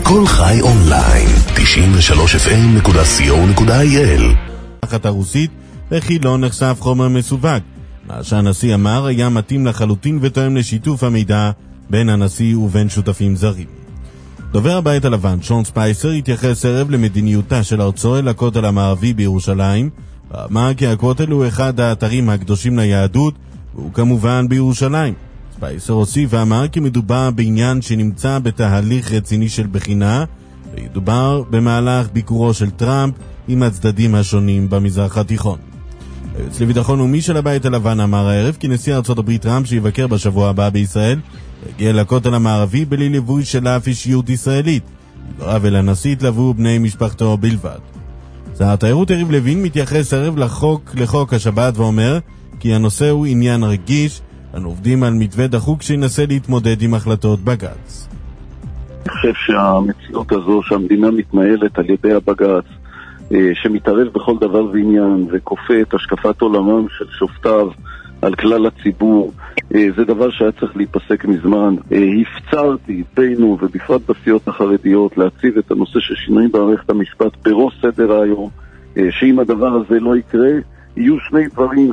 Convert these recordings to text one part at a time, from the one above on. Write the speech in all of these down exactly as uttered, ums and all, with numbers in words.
כל חי אונליין, תשעים ושלוש אף אם נקודה סי או נקודה איי אל. תחת הרוסית, וכי לא נחשף חומר מסווג. מה שהנשיא אמר היה מתאים לחלוטין ותואם לשיתוף המידע בין הנשיא ובין שותפים זרים. דובר הבית הלבן, שון ספייסר, התייחס ערב למדיניותה של ארצו אל הכותל המערבי בירושלים, ואמר כי הכותל הוא אחד האתרים הקדושים ליהדות, והוא כמובן בירושלים. ספייסר הוסיף ואמר כי מדובר בעניין שנמצא בתהליך רציני של בחינה, וידובר במהלך ביקורו של טראמפ עם הצדדים השונים במזרח התיכון. היועץ לביטחון לאומי של הבית הלבן אמר הערב כי נשיא ארצות הברית טראמפ שיבקר בשבוע הבא בישראל יגיע לכותל המערבי בלי ליווי של אף אישיות ישראלית. דבריו אל הנשיא התלוו בני משפחתו בלבד. שר התיירות יריב לוין מתייחס ערב לחוק לחוק השבת ואומר כי הנושא הוא עניין רגיש, אנו עובדים על מתווה דחוק שינסה להתמודד עם החלטות בג"ץ. אני חושב שהמציאות הזו שהמדינה מתנהלת על ידי הבג"ץ, שמתערב בכל דבר ועניין וכופה את השקפת עולמם של שופטיו על כלל הציבור, זה דבר שהיה צריך להיפסק מזמן. הפצרתי בינו ובפרט בסיעות החרדיות להציב את הנושא של שינויים במערכת המשפט בראש סדר היום, שאם הדבר הזה לא יקרה יהיו שני דברים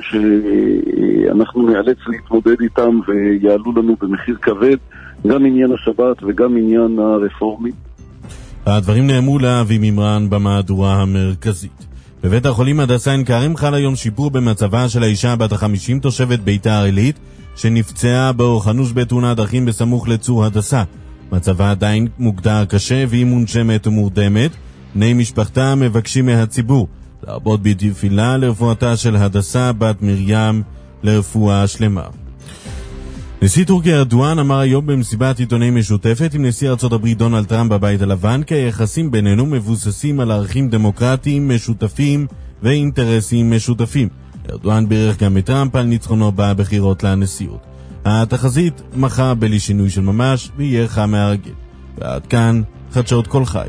שאנחנו נאלץ להתמודד איתם ויעלו לנו במחיר כבד, גם עניין השבת וגם עניין הרפורמי. הדברים נאמרו לאבי מימרן במהדורה המרכזית. בבית החולים הדסה עין כרם חל היום שיפור במצבה של האישה בת החמישים תושבת ביתר עילית שנפצעה באורח אנוש בתאונת דרכים בסמוך לצור הדסה. מצבה עדיין מוגדר קשה והיא מונשמת ומורדמת. בני משפחתה מבקשים מהציבור להרבות בתפילה לרפואתה של הדסה בת מרים לרפואה שלמה. נשיא טורקיה ארדואן אמר היום במסיבת עיתונאים משותפת עם נשיא ארצות הברית דונלד טראמפ בבית הלבן כי היחסים בינינו מבוססים על ערכים דמוקרטיים משותפים ואינטרסים משותפים. ארדואן בירך גם את טראמפ על ניצחונו בבחירות לנשיאות. התחזית מחר בלי שינוי של ממש ויהיה חם מהרגיל. ועד כאן חדשות כל חי.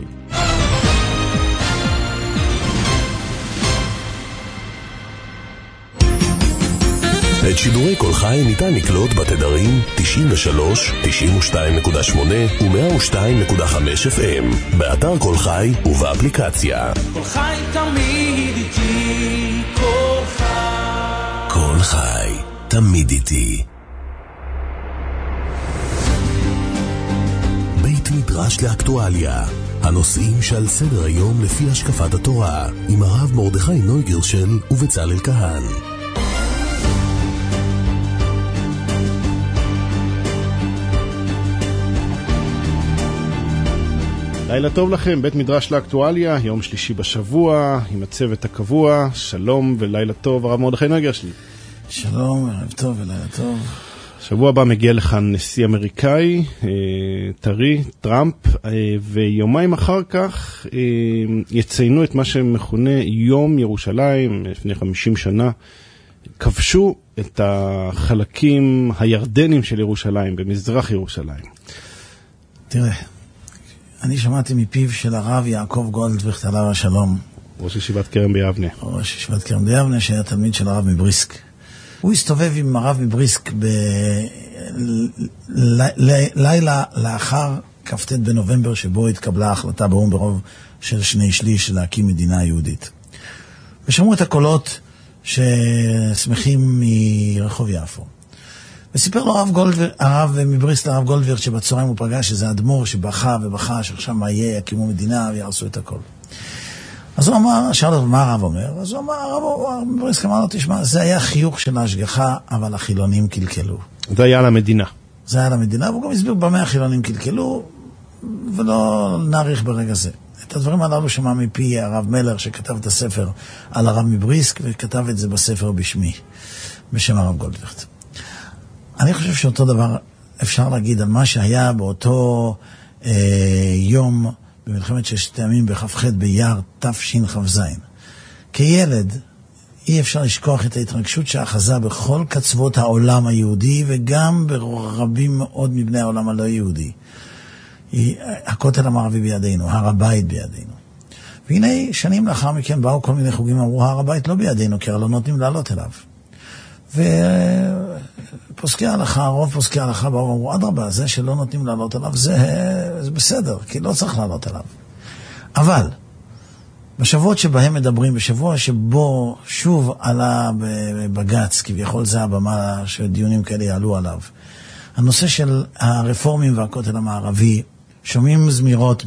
את שידורי כל חי ניתן לקלוט בתדרים תשעים ושלוש, תשעים ושתיים נקודה שמונה ו-מאה ושתיים נקודה חמש אף אם, באתר כל חי ובאפליקציה. כל חי תמיד איתי, כל חי. כל חי תמיד איתי. בית מדרש לאקטואליה, הנושאים שעל סדר היום לפי השקפת התורה, עם הרב מרדכי נויגרשל ובצלאל כהן. לילה טוב לכם, בית מדרש לאקטואליה, יום שלישי בשבוע, עם הצוות הקבוע, שלום ולילה טוב, הרב מרדכי נויגרשל. שלום, ערב טוב ולילה טוב. שבוע הבא מגיע לכאן נשיא אמריקאי, טרי, טראמפ, ויומיים אחר כך יציינו את מה שמכונה יום ירושלים, לפני חמישים שנה, כבשו את החלקים הירדנים של ירושלים, במזרח ירושלים. תראה, אני שמעתי מפיו של הרב יעקב גולדוויכט עליו השלום. ראש ישיבת כרם ביבנה. ראש ישיבת כרם ביבנה, שהיה תלמיד של הרב מבריסק. הוא הסתובב עם הרב מבריסק בלילה לאחר כ"ט בנובמבר, שבו התקבלה ההחלטה באו"ם ברוב של שני שליש להקים מדינה יהודית. ושמעו את הקולות ששמחים מרחוב יפו. וסיפר לו הרב, גולדבר, הרב מבריסק לרב גולדוויכט שבצהריים הוא פגש איזה אדמו"ר שבכה ובכה שעכשיו מה יהיה, יקימו מדינה ויעשו את הכל. אז הוא אמר, שאל לו מה הרב אומר? אז הוא אמר, הרב מבריסק אמר לו, תשמע, זה היה חיוך של ההשגחה, אבל החילונים קלקלו. זה היה למדינה. זה היה למדינה, והוא גם הסביר במה החילונים קלקלו, ולא נעריך ברגע זה. את הדברים הללו שמע מפי הרב מלר שכתב את הספר על הרב מבריסק, וכתב את זה בספר בשמי, בשם הרב גולדוויכט. אני חושב שאותו דבר אפשר להגיד על מה שהיה באותו אה, יום במלחמת ששת הימים בכ"ח באייר תשכ"ז. כילד אי אפשר לשכוח את ההתרגשות שאחזה בכל קצוות העולם היהודי וגם ברבים מאוד מבני העולם הלא יהודי. הכותל המערבי בידינו, הר הבית בידינו. והנה שנים לאחר מכן באו כל מיני חוגים, אמרו הר הבית לא בידינו כי הרי לא נותנים לעלות אליו. ופוסקי ההלכה, רוב פוסקי ההלכה באו ואמרו, עד רבה, זה שלא נותנים לעלות עליו, זה, זה בסדר, כי לא צריך לעלות עליו. אבל, בשבועות שבהם מדברים, בשבוע שבו שוב עלה בבגץ, כביכול זה הבמה שדיונים כאלה יעלו עליו, הנושא של הרפורמים והכותל המערבי, שומעים זמירות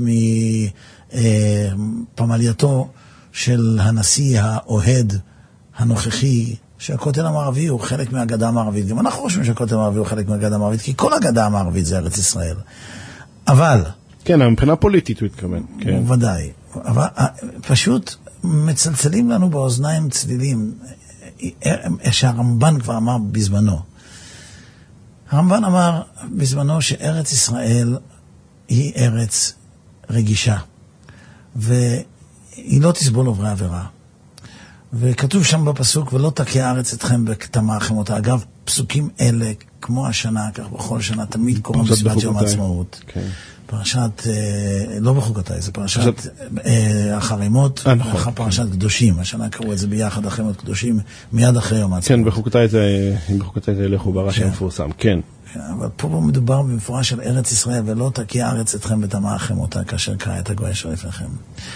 מפמלייתו של הנשיא האוהד הנוכחי, שהכותל המערבי הוא חלק מהגדה המערבית. גם אנחנו חושבים שהכותל המערבי הוא חלק מהגדה המערבית, כי כל הגדה המערבית זה ארץ ישראל. אבל... כן, מבחינה פוליטית הוא התכוון. כן. ודאי. אבל פשוט מצלצלים לנו באוזניים צלילים, שהרמב"ן כבר אמר בזמנו. הרמב"ן אמר בזמנו שארץ ישראל היא ארץ רגישה, והיא לא תסבול עוברי עבירה. וכתוב שם בפסוק, ולא תכה הארץ אתכם בכתמה חמותה. אגב, פסוקים אלה, כמו השנה, כך בכל שנה, תמיד קוראים בסביבת יום העצמאות. כן. פרשת, לא בחוקותיי, זה פרשת החרימות, ואחר פרשת קדושים. השנה קראו את זה ביחד, החרימות קדושים, מיד אחרי יום העצמאות. כן, בחוקותיי זה, בחוקותיי זה לכו ברש"י המפורסם, כן. אבל פה מדובר במפורש של ארץ ישראל, ולא תכה הארץ אתכם בתמה חמותה, כאשר קרא את הגוי אשר לפניכם.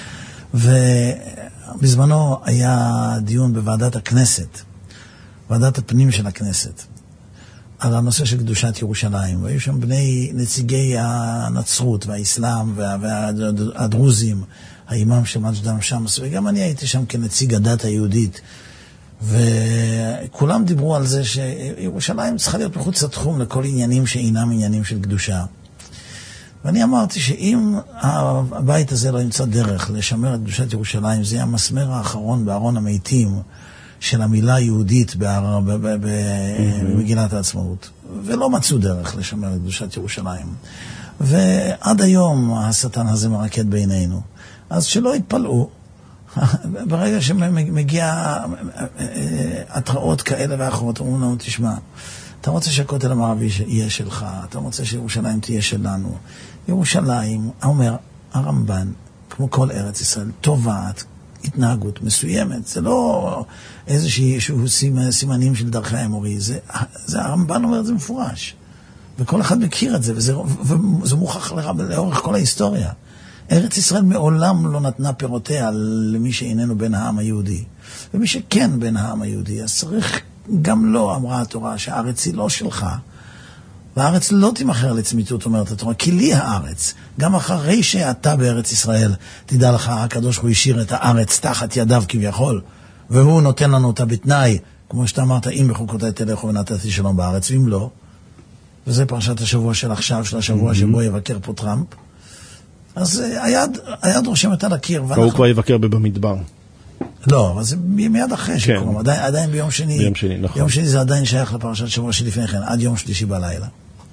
ובזמנו היה דיון בוועדת הכנסת, ועדת הפנים של הכנסת, על הנושא של קדושת ירושלים, והיו שם בני נציגי הנצרות והאסלאם והדרוזים, האימאם של מג'דל שמס, וגם אני הייתי שם כנציג הדת היהודית, וכולם דיברו על זה שירושלים צריכה להיות מחוץ לתחום לכל עניינים שאינם עניינים של קדושה. ואני אמרתי שאם הבית הזה לא ימצא דרך לשמר את קדושת ירושלים, זה יהיה המסמר האחרון בארון המתים של המילה היהודית במגילת העצמאות. ולא מצאו דרך לשמר את קדושת ירושלים. ועד היום השטן הזה מרקד בינינו. אז שלא יתפלאו, ברגע שמגיע התראות כאלה ואחרות, אומרים לנו, תשמע, אתה רוצה שהכותל המערבי יהיה שלך, אתה רוצה שירושלים תהיה שלנו. ירושלים, אומר הרמב"ן, כמו כל ארץ ישראל, טובעת התנהגות מסוימת. זה לא איזשהו סימנים של דרכי האמורי, זה, זה הרמב"ן אומר את זה מפורש. וכל אחד מכיר את זה, וזה, וזה מוכח לאורך כל ההיסטוריה. ארץ ישראל מעולם לא נתנה פירותיה למי שאיננו בן העם היהודי. ומי שכן בן העם היהודי, אז צריך גם לא, אמרה התורה, שהארץ היא לא שלך. והארץ לא תימחר לצמיתות, אומרת התורה, כי לי הארץ. גם אחרי שאתה בארץ ישראל, תדע לך, הקדוש הוא השאיר את הארץ תחת ידיו כביכול, והוא נותן לנו אותה בתנאי, כמו שאתה אמרת, אם בחוקותיי תלכו ונתתי שלום בארץ, ואם לא, וזה פרשת השבוע של עכשיו, של השבוע שבו יבקר פה טראמפ, אז היד, היד רושמת על הקיר. והוא כבר יבקר במדבר. לא, אבל זה מיד אחרי שקוראים, עדיין, עדיין ביום שני, ביום שני, נכון. ביום שני זה עדיין שייך לפרשת שבוע שלפני כן, עד יום שלישי בלילה.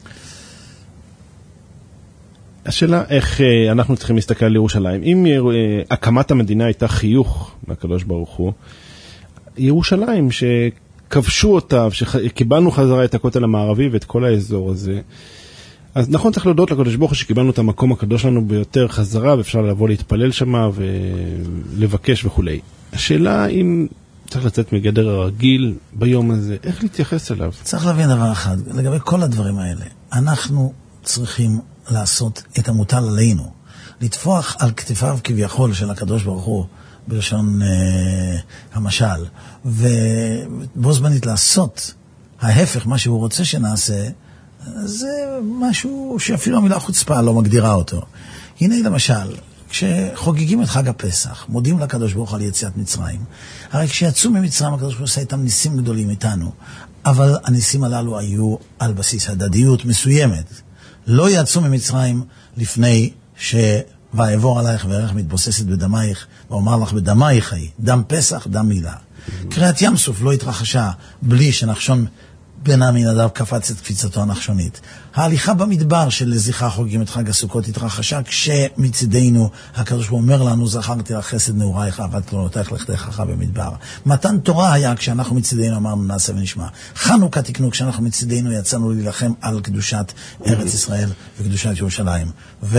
השאלה איך אנחנו צריכים להסתכל על ירושלים. אם הקמת המדינה הייתה חיוך מהקדוש ברוך הוא, ירושלים שכבשו אותה, שקיבלנו חזרה את הכותל המערבי ואת כל האזור הזה, אז נכון, צריך להודות לקדוש ברוך הוא שקיבלנו את המקום הקדוש לנו ביותר חזרה, ואפשר לבוא להתפלל שמה ולבקש וכו'. השאלה אם צריך לצאת מגדר הרגיל ביום הזה, איך להתייחס אליו? צריך להבין דבר אחד, לגבי כל הדברים האלה, אנחנו צריכים לעשות את המוטל עלינו, לטפוח על כתפיו כביכול של הקדוש ברוך הוא, בלשון אה, המשל, ובו זמנית לעשות ההפך, מה שהוא רוצה שנעשה, זה משהו שאפילו המילה חוצפה לא מגדירה אותו. הנה למשל, כשחוגגים את חג הפסח, מודים לקדוש ברוך על יציאת מצרים, הרי כשיצאו ממצרים הקדוש ברוך עשה איתם ניסים גדולים איתנו, אבל הניסים הללו היו על בסיס הדדיות מסוימת. לא יצאו ממצרים לפני ש... ויעבור עלייך וערך מתבוססת בדמייך, ואומר לך בדמייך היא, דם פסח, דם מילה. קריאת ים סוף לא התרחשה בלי שנחשון בן עמינדב קפץ את קפיצתו הנחשונית. ההליכה במדבר של לזכרה חוגגים את חג הסוכות התרחשה כשמצדנו הקדוש ברוך הוא אומר לנו, זכרתי לך חסד נעורייך, אהבת קלונותייך לכתך במדבר. מתן תורה היה כשאנחנו מצדנו אמרנו נעשה ונשמע. חנוכה תקנו כשאנחנו מצדנו יצאנו להילחם על קדושת ארץ ישראל וקדושת ירושלים.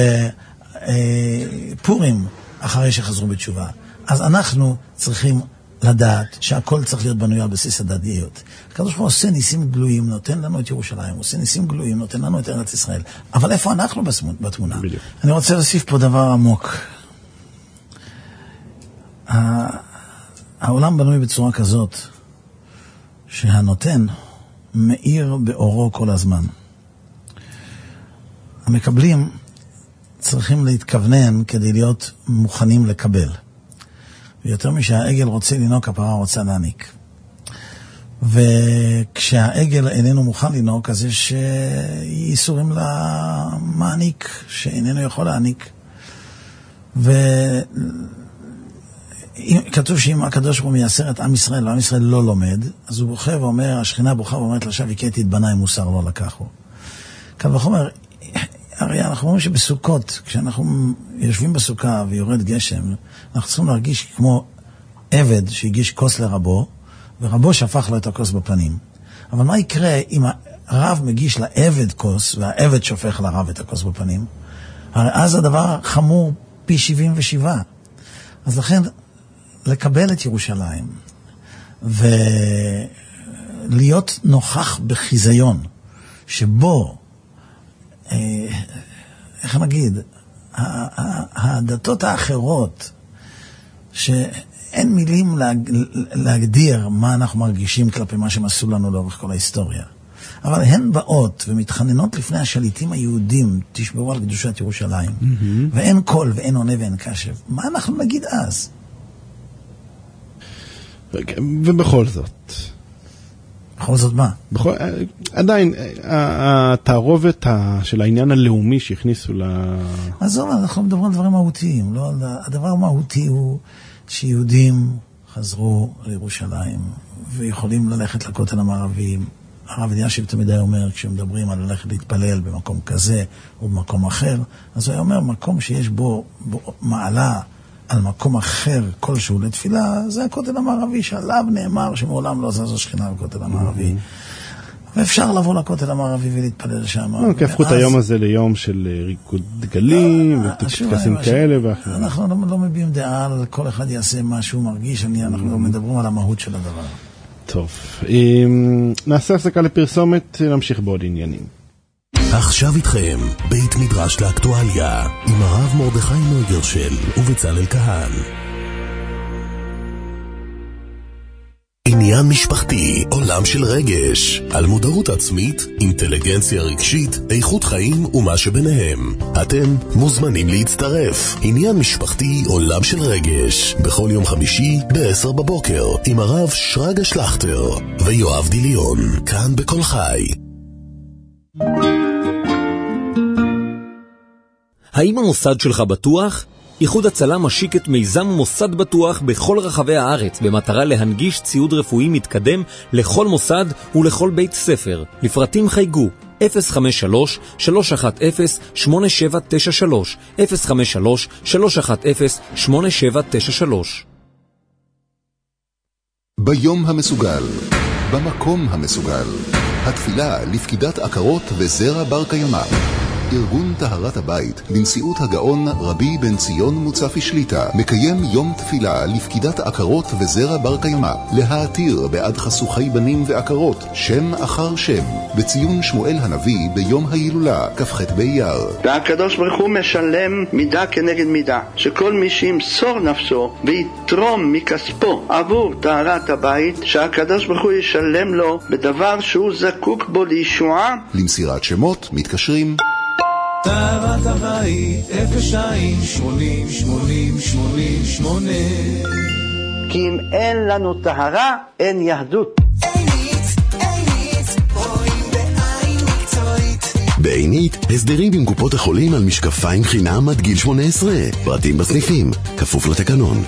ופורים אחרי שחזרו בתשובה. אז אנחנו צריכים לדעת שהכל צריך להיות בנוי על בסיס הדדיות. הקדוש ברוך הוא עושה ניסים גלויים, נותן לנו את ירושלים, עושה ניסים גלויים, נותן לנו את ארץ ישראל. אבל איפה אנחנו בתמונה? בדיוק. אני רוצה להוסיף פה דבר עמוק. העולם בנוי בצורה כזאת, שהנותן מאיר באורו כל הזמן. המקבלים צריכים להתכוונן כדי להיות מוכנים לקבל. ויותר משהעגל רוצה לנוק, הפרה רוצה להניק. וכשהעגל איננו מוכן לנוק, אז יש איסורים למעניק, שאיננו יכול להניק. וכתוב שאם הקדוש ברוך הוא מייסר את עם ישראל, ועם ישראל לא לומד, אז הוא בוכה ואומר, השכינה בוכה ואומרת לשווא, הכיתי את בניי מוסר לא לקחו. כאן וחומר, הרי אנחנו אומרים שבסוכות, כשאנחנו יושבים בסוכה ויורד גשם, אנחנו צריכים להרגיש כמו עבד שהגיש כוס לרבו, ורבו שפך לו את הכוס בפנים. אבל מה יקרה אם הרב מגיש לעבד כוס, והעבד שופך לרב את הכוס בפנים? הרי אז הדבר חמור פי שבעים ושבעה. אז לכן, לקבל את ירושלים, ולהיות נוכח בחיזיון, שבו, איך נגיד, הדתות האחרות, שאין מילים להגדיר מה אנחנו מרגישים כלפי מה שהם עשו לנו לאורך כל ההיסטוריה. אבל הן באות ומתחננות לפני השליטים היהודים, תשמרו על קדושת ירושלים, mm-hmm. ואין קול ואין עונה ואין קשב. מה אנחנו נגיד אז? ובכל זאת... בכל זאת מה? בכל, עדיין, התערובת של העניין הלאומי שהכניסו ל... אז זו, אנחנו מדברים על דברים מהותיים. לא, הדבר המהותי הוא שיהודים חזרו לירושלים, ויכולים ללכת לכותל המערבי. הרב אלישיב תמיד היה אומר, כשמדברים על ללכת להתפלל במקום כזה או במקום אחר, אז הוא היה אומר, מקום שיש בו, בו מעלה על מקום אחר כלשהו לתפילה, זה הכותל המערבי, שעליו נאמר שמעולם לא זזו שכינה בכותל המערבי. ואפשר לבוא לכותל המערבי ולהתפלל שם. כי הפכו את היום הזה ליום של ריקוד דגלים וטקסים כאלה ואחרים. אנחנו לא מביעים דעה על כל אחד יעשה מה שהוא מרגיש, אנחנו מדברים על המהות של הדבר. טוב, נעשה הפסקה לפרסומת, נמשיך בעוד עניינים. עכשיו איתכם בית מדרש לאקטואליה עם הרב מרדכי נויגרשל ובצלאל כהן. עניין משפחתי, עולם של רגש, על מודעות עצמית, אינטליגנציה רגשית, איכות חיים ומה שביניהם. אתם מוזמנים להצטרף. עניין משפחתי, עולם של רגש, בכל יום חמישי ב-עשר בבוקר, עם הרב שרגא שלכטר ויואב דיליון, כאן בכל חי. האם המוסד שלך בטוח? איחוד הצלה משיק את מיזם מוסד בטוח בכל רחבי הארץ במטרה להנגיש ציוד רפואי מתקדם לכל מוסד ולכל בית ספר. לפרטים חייגו אפס חמש שלוש שלוש אחת אפס שמונה שבע תשע שלוש אפס חמש שלוש שלוש אחת אפס שמונה שבע תשע שלוש. ביום המסוגל, במקום המסוגל, התפילה לפקידת עקרות וזרע בר קיימא. ארגון טהרת הבית בנשיאות הגאון רבי בן ציון מוצפי שליטה מקיים יום תפילה לפקידת עקרות וזרע בר קיימא, להעתיר בעד חסוכי בנים ועקרות שם אחר שם, בציון שמואל הנביא ביום ההילולה כ"ח באייר. והקדוש ברוך הוא משלם מידה כנגד מידה, שכל מי שימסור נפשו ויתרום מכספו עבור טהרת הבית, שהקדוש ברוך הוא ישלם לו בדבר שהוא זקוק בו לישועה. למסירת שמות מתקשרים טהרת הבית אפס שתיים שמונים שמונים שמונים שמונה. כי אם אין לנו טהרה, אין יהדות. בעינית, הסדרים עם קופות החולים על משקפיים חינם עד גיל שמונה עשרה. פרטים בסניפים, כפוף לתקנון.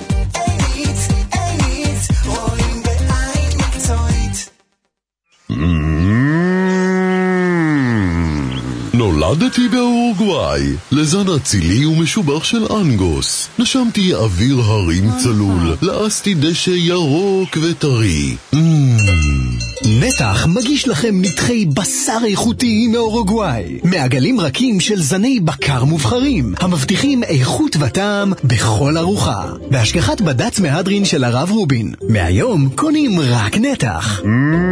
נולדתי באורוגוואי, לזן אצילי ומשובח של אנגוס. נשמתי אוויר הרים צלול, לאסתי דשא ירוק וטרי. נטע מטבח מגיש לכם נתחי בשר איכותי מאורוגוואי. מעגלים רכים של זני בקר מובחרים, המבטיחים איכות וטעם בכל ארוחה. בהשגחת בד"ץ מהדרין של הרב רובין. מהיום קונים רק נתח.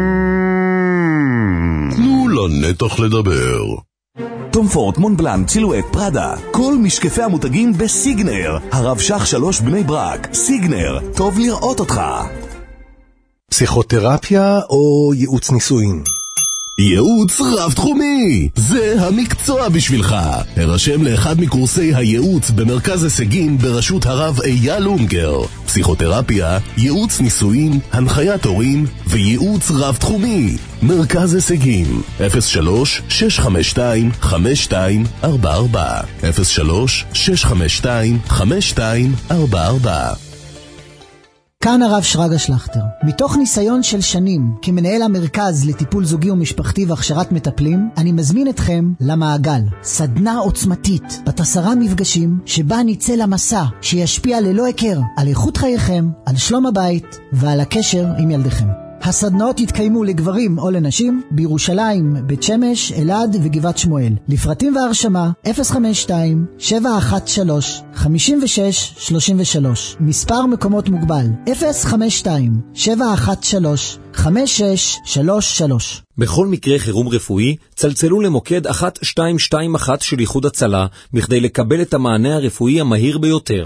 תנו לנתח לדבר. טום פורט, מונבלן, צ'ילואט, פרדה, כל משקפי המותגים בסיגנר. הרב שח שלוש בני ברק. סיגנר, טוב לראות אותך. פסיכותרפיה או ייעוץ נישואין? ייעוץ רב תחומי, זה המקצוע בשבילך. הרשם לאחד מקורסי הייעוץ במרכז הישגים בראשות הרב אייל אונגר. פסיכותרפיה, ייעוץ נישואין, הנחיית הורים וייעוץ רב תחומי. מרכז הישגים אפס שלוש שש חמש שתיים חמש שתיים ארבע ארבע אפס שלוש שש חמש שתיים חמש שתיים ארבע ארבע. כאן הרב שרגא שלכטר. מתוך ניסיון של שנים כמנהל המרכז לטיפול זוגי ומשפחתי והכשרת מטפלים, אני מזמין אתכם למעגל, סדנה עוצמתית בת עשרה מפגשים שבה ניצא למסע שישפיע ללא הכר על איכות חייכם, על שלום הבית ועל הקשר עם ילדיכם. הסדנאות יתקיימו לגברים או לנשים בירושלים, בית שמש, אלעד וגבעת שמואל. לפרטים והרשמה אפס חמש שתיים שבע אחת שלוש חמש שש שלוש שלוש. מספר מקומות מוגבל אפס חמש שתיים שבע אחת שלוש חמש שש שלוש שלוש. בכל מקרה חירום רפואי צלצלו למוקד אחת שתיים שתיים אחת של איחוד הצלה בכדי לקבל את המענה הרפואי המהיר ביותר.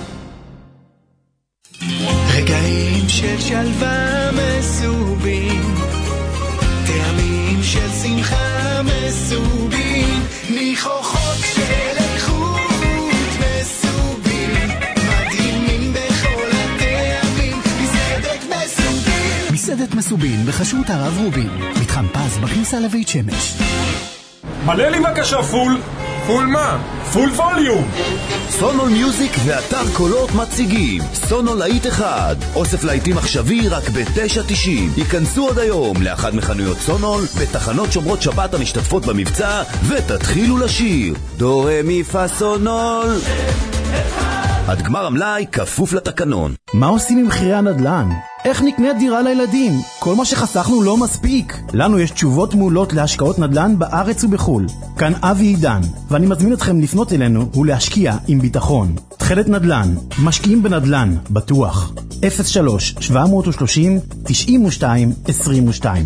רגעים של שלווה מסובים, טעמים של שמחה מסובים, ניחוחות של איכות מסובים, מדהימים בכל הטעמים, מסעדת מסובים. מסעדת מסובים בחשות הרב רובין, מתחם פז בכניסה לבית שמש. מלא לי בבקשה פול. פול מה? פול ווליום. סונול מיוזיק ואתר קולות מציגים סונול להיט אחד, אוסף להיטים עכשווי רק ב-תשע תשעים. ייכנסו עוד היום לאחד מחנויות סונול בתחנות שומרות שבת המשתתפות במבצע ותתחילו לשיר דו רה מי פה סונול. עד גמר המלאי כפוף לתקנון. מה עושים עם מחירי הנדל"ן? איך נקנה דירה לילדים? כל מה שחסכנו לא מספיק. לנו יש תשובות מעולות להשקעות נדל"ן בארץ ובחול. כאן אבי עידן, ואני מזמין אתכם לפנות אלינו ולהשקיע עם ביטחון. תחילת נדל"ן, משקיעים בנדל"ן, בטוח. אפס שלוש שבע שלושים תשעים ושתיים עשרים ושתיים.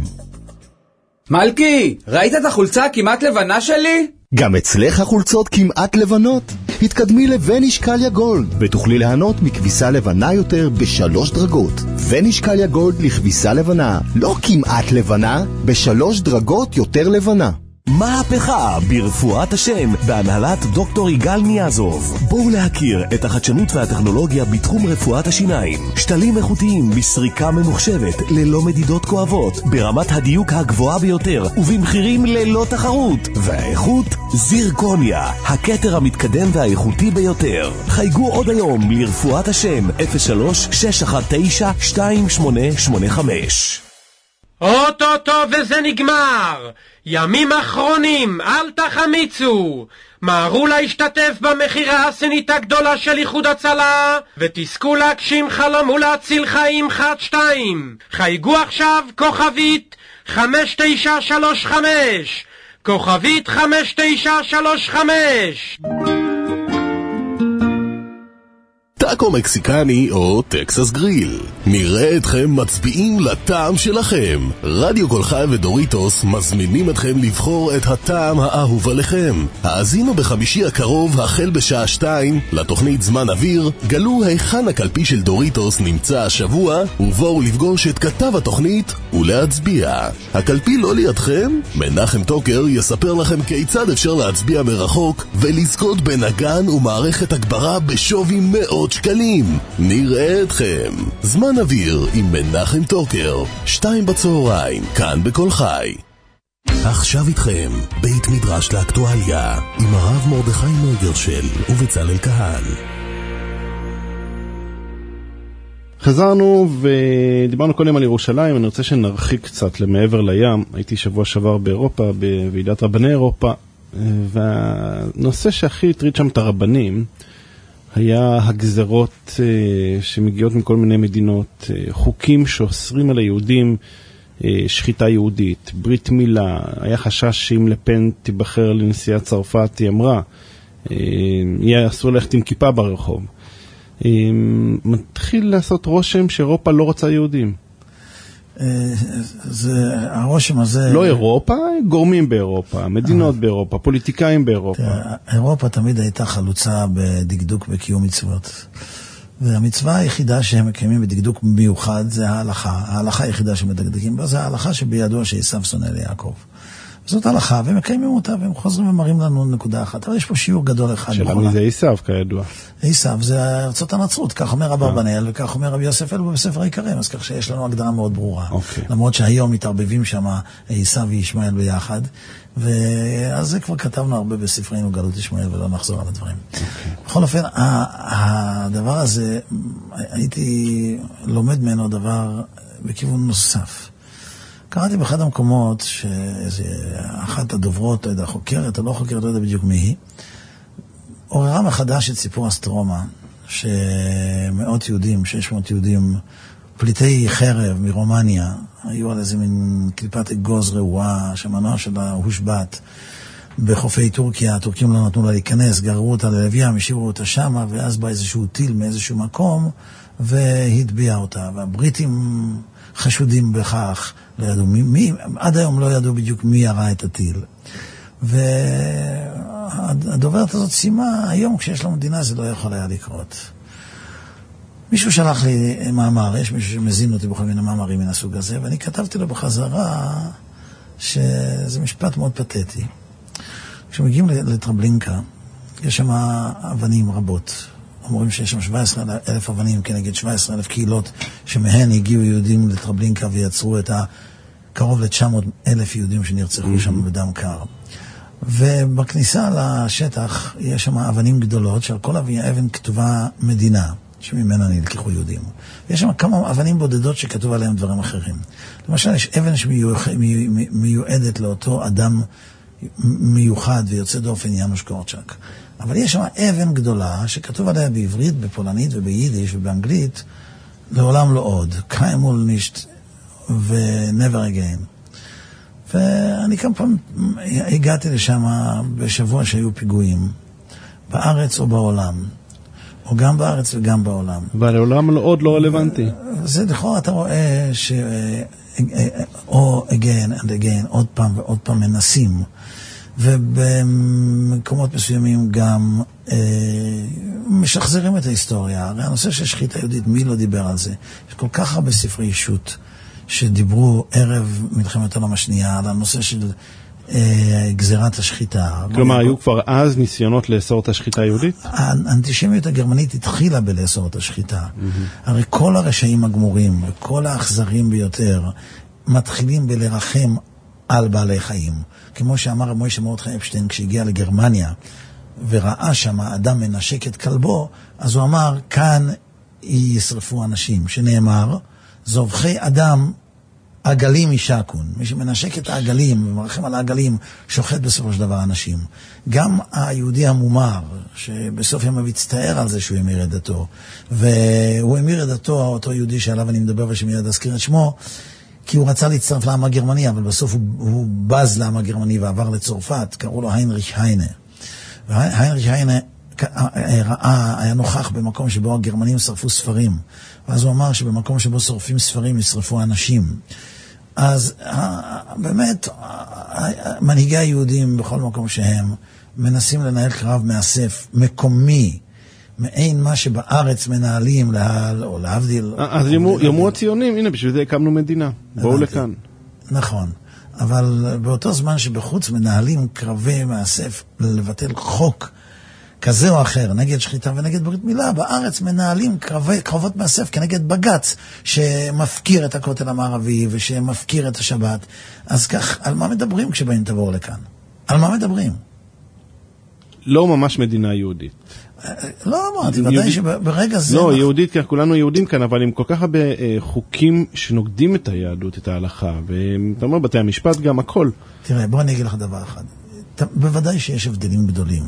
מלכי, ראית את החולצה כמעט לבנה שלי? גם אצלך החולצות כמעט לבנות? התקדמי לונישקליה גולד ותוכלי ליהנות מכביסה לבנה יותר בשלוש דרגות. ונישקליה גולד לכביסה לבנה, לא כמעט לבנה, בשלוש דרגות יותר לבנה. מהפכה ברפואת השם בהנהלת דוקטור יגאל ניאזוב. בואו להכיר את החדשנות והטכנולוגיה בתחום רפואת השיניים. שתלים איכותיים בסריקה ממוחשבת ללא מדידות כואבות, ברמת הדיוק הגבוהה ביותר ובמחירים ללא תחרות. והאיכות זירקוניה, הכתר המתקדם והאיכותי ביותר. חייגו עוד היום לרפואת השם אפס שלוש שש אחת תשע שתיים שמונה שמונה חמש. אוטוטו וזה נגמר. ימים אחרונים, אל תחמיצו. מהרו להשתתף במחירה הסנית הגדולה של איחוד הצלה ותזכו להגשים חלום ולהציל חיים חד שתיים. חייגו עכשיו כוכבית חמש תשע שלוש חמש, כוכבית חמש תשע שלוש חמש. טאקו מקסיקני או טקסס גריל. נראה אתכם מצביעים לטעם שלכם. רדיו כל חי ודוריטוס מזמינים אתכם לבחור את הטעם האהוב עליכם. האזינו בחמישי הקרוב החל בשעה שתיים לתוכנית זמן אוויר. גלו היכן הקלפי של דוריטוס נמצא השבוע ובואו לפגוש את כתב התוכנית ולהצביע. הקלפי לא לידכם? מנחם טוקר יספר לכם כיצד אפשר להצביע מרחוק ולזכות בנגן ומערכת הגברה בשווי מאות שקלים. נראה אתכם. זמן אוויר עם מנחם טוקר, שתיים בצהריים, כאן בכל חי. עכשיו איתכם בית מדרש לאקטואליה עם הרב מרדכי נויגרשל ובצלאל כהן. חזרנו ודיברנו קודם על ירושלים. אני רוצה שנרחיק קצת למעבר לים. הייתי שבוע שעבר באירופה, בוועידת רבני אירופה, והנושא שהכי הטריד שם את הרבנים היה הגזרות שמגיעות מכל מיני מדינות, חוקים שאוסרים על היהודים שחיטה יהודית, ברית מילה, היה חשש שאם לפן תיבחר לנשיאת צרפת, היא אמרה, יהיה אסור ללכת עם כיפה ברחוב. מתחיל לעשות רושם שאירופה לא רוצה יהודים. זה, הרושם הזה... לא אירופה, גורמים באירופה, מדינות באירופה, פוליטיקאים באירופה. אירופה תמיד הייתה חלוצה בדקדוק בקיום מצוות. והמצווה היחידה שהם מקיימים בדקדוק מיוחד זה ההלכה. ההלכה היחידה שמדקדקים בה זה ההלכה שבידוע שעשיו שונא ליעקב. זאת הלכה, והם מקיימים אותה, והם חוזרים ומראים לנו נקודה אחת. אבל יש פה שיעור גדול אחד. שאלה מי זה עשיו, כידוע. עשיו זה ארצות הנצרות, כך אומר רב אברבנאל, וכך אומר רבי יוסף אלבו בספר העיקרים, אז כך שיש לנו הגדרה מאוד ברורה. למרות שהיום מתערבבים שם עשיו וישמעאל ביחד, ואז זה כבר כתבנו הרבה בספרינו גלות ישמעאל, ולא נחזור על הדברים. בכל אופן, הדבר הזה, הייתי לומד ממנו דבר בכיוון נוסף. קראתי באחד המקומות שאחת הדוברות, לא יודע, חוקרת או לא חוקרת, לא יודע בדיוק מי היא, עוררה מחדש את סיפור אסטרומה, שמאות יהודים, שש מאות יהודים, פליטי חרב מרומניה, היו על איזה מין קליפת אגוז רעועה, שמנוע שלה הושבת בחופי טורקיה, הטורקים לא נתנו לה להיכנס, גררו אותה ללווים, השאירו אותה שמה, ואז בא איזשהו טיל מאיזשהו מקום, והטביע אותה, והבריטים חשודים בכך, לא ידעו מי, מי, עד היום לא ידעו בדיוק מי ירה את הטיל. והדוברת הזאת סיימה, היום כשיש לנו מדינה זה לא יכול היה לקרות. מישהו שלח לי מאמר, יש מישהו שמזין אותי בכל מיני מאמרים מן הסוג הזה, ואני כתבתי לו בחזרה שזה משפט מאוד פתטי. כשמגיעים לטרבלינקה, יש שם אבנים רבות. אומרים שיש שם שבע עשרה אלף אבנים כנגד שבע עשרה אלף קהילות, שמהן הגיעו יהודים לטרבלינקה ויצרו את הקרוב ל-תשע מאות אלף יהודים שנרצחו שם בדם קר. ובכניסה לשטח יש שם אבנים גדולות, שעל כל אבן כתובה מדינה, שממנה נלקחו יהודים. ויש שם כמה אבנים בודדות שכתוב עליהם דברים אחרים. למשל, יש אבן שמיועדת לאותו אדם מיוחד ויוצא דופן, יאנוש קורצ'אק. אבל יש שם אבן גדולה שכתוב עליה בעברית, בפולנית וביידיש ובאנגלית, לעולם לא עוד, קיימול נישט ו-never again. ואני כמה פעם הגעתי לשם בשבוע שהיו פיגועים, בארץ או בעולם, או גם בארץ וגם בעולם. אבל העולם עוד לא רלוונטי. זה לכאורה אתה רואה ש... או again and again, עוד פעם ועוד פעם מנסים. ובמקומות מסוימים גם אה, משחזרים את ההיסטוריה. הרי הנושא של שחיטה יהודית, מי לא דיבר על זה? יש כל כך הרבה ספרי אישות שדיברו ערב מלחמת העולם השנייה על הנושא של אה, גזירת השחיטה. כלומר, היו כבר אז ניסיונות לאסור את השחיטה היהודית? האנטישמיות הגרמנית התחילה בלאסור את השחיטה. Mm-hmm. הרי כל הרשעים הגמורים, כל האכזרים ביותר, מתחילים בלרחם על בעלי חיים. כמו שאמר מוישה מרדכי אפשטיין, כשהגיע לגרמניה וראה שם אדם מנשק את כלבו, אז הוא אמר, כאן ישרפו אנשים, שנאמר, זובחי אדם עגלים ישקון. מי שמנשק את העגלים ומרחם על העגלים, שוחט בסופו של דבר אנשים. גם היהודי המומר, שבסוף ימיו הצטער על זה שהוא אמיר את דתו, והוא אמיר את דתו, אותו יהודי שעליו אני מדבר ושמיד אזכיר את שמו, כי הוא רצה להצטרף לעם הגרמני, אבל בסוף הוא, הוא בז לעם הגרמני ועבר לצרפת, קראו לו היינריך היינה. והיינריך היינה ראה, היה נוכח במקום שבו הגרמנים שרפו ספרים, ואז הוא אמר שבמקום שבו שורפים ספרים ישרפו אנשים. אז באמת, מנהיגי היהודים בכל מקום שהם מנסים לנהל קרב מאסף מקומי, מעין מה שבארץ מנהלים להל או להבדיל. אז יאמרו הציונים, הנה בשביל זה הקמנו מדינה, בואו לכאן. נכון, אבל באותו זמן שבחוץ מנהלים קרבי מאסף לבטל חוק כזה או אחר, נגד שחיטה ונגד ברית מילה, בארץ מנהלים קרבי, קרבות מאסף כנגד בגץ שמפקיר את הכותל המערבי ושמפקיר את השבת. אז כך, על מה מדברים כשבאים תבואו לכאן? על מה מדברים? לא ממש מדינה יהודית. לא אמרתי, ודאי שברגע זה... לא, יהודית, כי כולנו יהודים כאן, אבל עם כל כך הרבה חוקים שנוגדים את היהדות, את ההלכה, ואתה אומר, בתי המשפט גם הכל. תראה, בוא אני אגיד לך דבר אחד. בוודאי שיש הבדלים גדולים,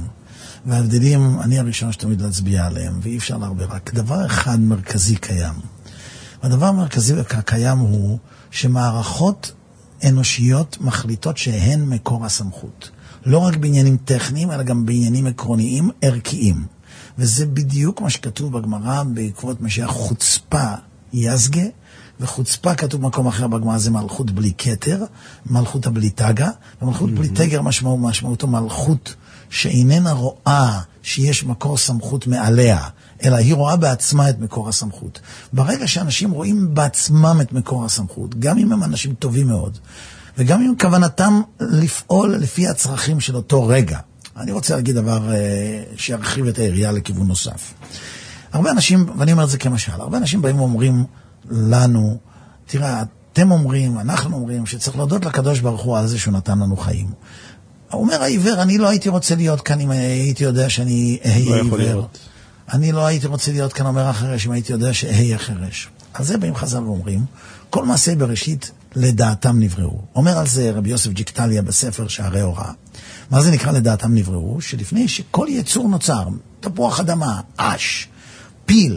וההבדלים, אני הראשון שתמיד להצביע עליהם, ואי אפשר להרבה, רק דבר אחד מרכזי קיים. הדבר המרכזי הקיים הוא שמערכות אנושיות מחליטות שהן מקור הסמכות. לא רק בעניינים טכניים, אלא גם בעניינים עקרוניים, ערכיים. וזה בדיוק מה שכתוב בגמרא בעקבות מה שהחוצפה יזגה, וחוצפה כתוב במקום אחר בגמרא זה מלכות בלי כתר, מלכות הבלי תגה, ומלכות בלי תגר משמעות, משמעותו מלכות שאיננה רואה שיש מקור סמכות מעליה, אלא היא רואה בעצמה את מקור הסמכות. ברגע שאנשים רואים בעצמם את מקור הסמכות, גם אם הם אנשים טובים מאוד, וגם אם כוונתם לפעול לפי הצרכים של אותו רגע, אני רוצה להגיד דבר שירחיב את העירייה לכיוון נוסף. הרבה אנשים, ואני אומר את זה כמשל, הרבה אנשים באים ואומרים לנו, תראה, אתם אומרים, אנחנו אומרים, שצריך להודות לקדוש ברוך הוא על זה שהוא נתן לנו חיים. הוא אומר, העיוור, אני לא הייתי רוצה להיות כאן אם הייתי יודע שאני אהיה עיוור. אני לא הייתי רוצה להיות כאן אומר החרש אם הייתי יודע שאהיה חרש. על זה באים חז"ל ואומרים, כל מעשה בראשית לדעתם נבראו. אומר על זה רבי יוסף ג'יקטליה בספר שערי הוראה. מה זה נקרא לדעתם נבראו? שלפני שכל יצור נוצר, תפוח אדמה, אש, פיל,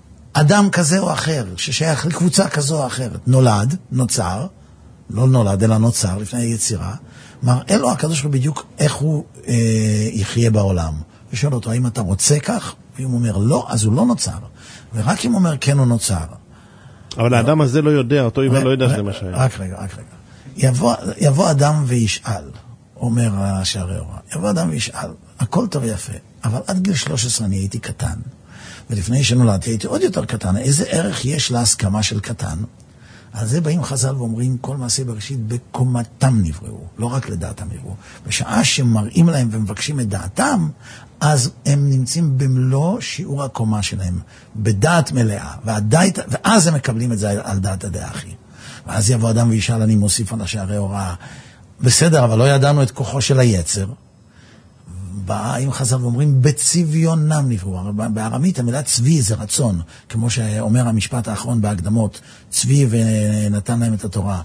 אדם כזה או אחר, ששייך לקבוצה כזו או אחרת, נולד, נוצר, לא נולד אלא נוצר לפני היצירה, מראה לו הקדוש ברוך הוא בדיוק איך הוא אה, יחיה בעולם. ושואל אותו, האם אתה רוצה כך? ואם הוא אומר לא, אז הוא לא נוצר. ורק אם הוא אומר כן, הוא נוצר. אבל האדם הזה לא יודע, אותו עיוור לא יודע שזה מה שהיה. רק רגע, רק רגע. יבוא, יבוא אדם וישאל, אומר השערי הוראה, יבוא אדם וישאל, הכל טוב יפה, אבל עד גיל שלוש עשרה אני הייתי קטן, ולפני שנולדתי הייתי עוד יותר קטן, איזה ערך יש להסכמה של קטן? על זה באים חז"ל ואומרים, כל מעשה בראשית בקומתם נבראו, לא רק לדעתם נבראו. בשעה שמראים להם ומבקשים את דעתם, אז הם נמצאים במלוא שיעור הקומה שלהם, בדעת מלאה, והדעת, ואז הם מקבלים את זה על דעת הדאחי. ואז יבוא אדם וישאל, אני מוסיף על השערי הוראה, בסדר, אבל לא ידענו את כוחו של היצר. באים חז"ל ואומרים, בצביונם נבראו. בארמית המילה צבי זה רצון, כמו שאומר המשפט האחרון בהקדמות, צבי ונתן להם את התורה.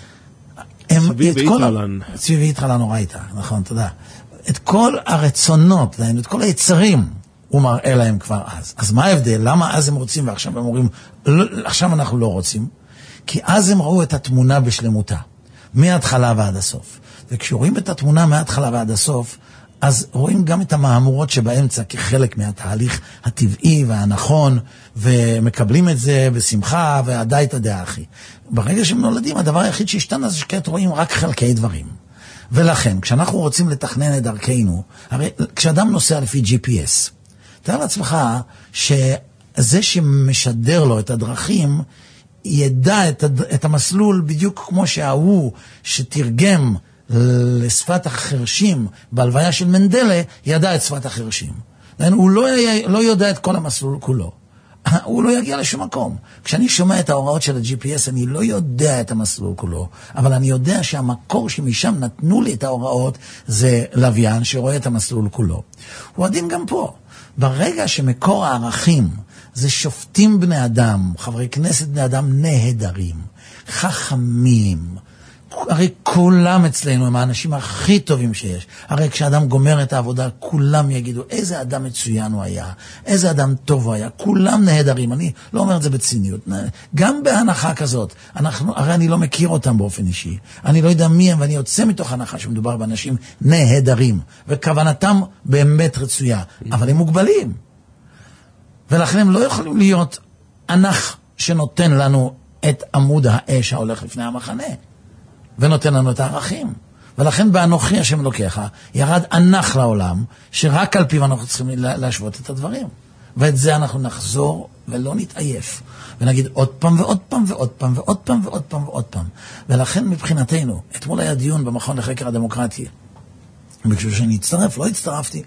צבי ויתרלן. צבי ויתרלן אורייתא, נכון, תודה. את כל הרצונות להם, את כל היצרים, הוא מראה להם כבר אז. אז מה ההבדל? למה אז הם רוצים ועכשיו הם אומרים, עכשיו אנחנו לא רוצים? כי אז הם ראו את התמונה בשלמותה, מההתחלה ועד הסוף. וכשרואים את התמונה מההתחלה ועד הסוף, אז רואים גם את המהמורות שבאמצע כחלק מהתהליך הטבעי והנכון, ומקבלים את זה בשמחה והדאית הדאחי. ברגע שהם נולדים, הדבר היחיד שהשתנה זה שכעת רואים רק חלקי דברים. ולכן, כשאנחנו רוצים לתכנן את דרכנו, הרי כשאדם נוסע לפי ג'י פי אס, תאר לעצמך שזה שמשדר לו את הדרכים, ידע את, את המסלול בדיוק כמו שההוא שתרגם לשפת החרשים בהלוויה של מנדלה, ידע את שפת החרשים. הוא לא, לא יודע את כל המסלול כולו. הוא לא יגיע לשום מקום. כשאני שומע את ההוראות של ה-ג'י פי אס, אני לא יודע את המסלול כולו, אבל אני יודע שהמקור שמשם נתנו לי את ההוראות זה לוויין שרואה את המסלול כולו. הוא עדין גם פה. ברגע שמקור הערכים זה שופטים בני אדם, חברי כנסת בני אדם נהדרים, חכמים, הרי כולם אצלנו הם האנשים הכי טובים שיש. הרי כשאדם גומר את העבודה, כולם יגידו, איזה אדם מצוין הוא היה, איזה אדם טוב הוא היה, כולם נהדרים. אני לא אומר את זה בציניות. גם בהנחה כזאת, אנחנו, הרי אני לא מכיר אותם באופן אישי. אני לא יודע מי הם, ואני יוצא מתוך הנחה שמדובר באנשים נהדרים, וכוונתם באמת רצויה, אבל הם מוגבלים. ולכן הם לא יכולים להיות ענך שנותן לנו את עמוד האש ההולך לפני המחנה. ונותן לנו את הערכים. ולכן באנוכי השם אלוקיך ירד ענך לעולם, שרק על פיו אנחנו צריכים להשוות את הדברים. ואת זה אנחנו נחזור ולא נתעייף. ונגיד עוד פעם ועוד פעם ועוד פעם ועוד פעם ועוד פעם ועוד פעם. ולכן מבחינתנו, אתמול היה דיון במכון לחקר הדמוקרטיה. ביקשו שאני אצטרף, לא הצטרפתי.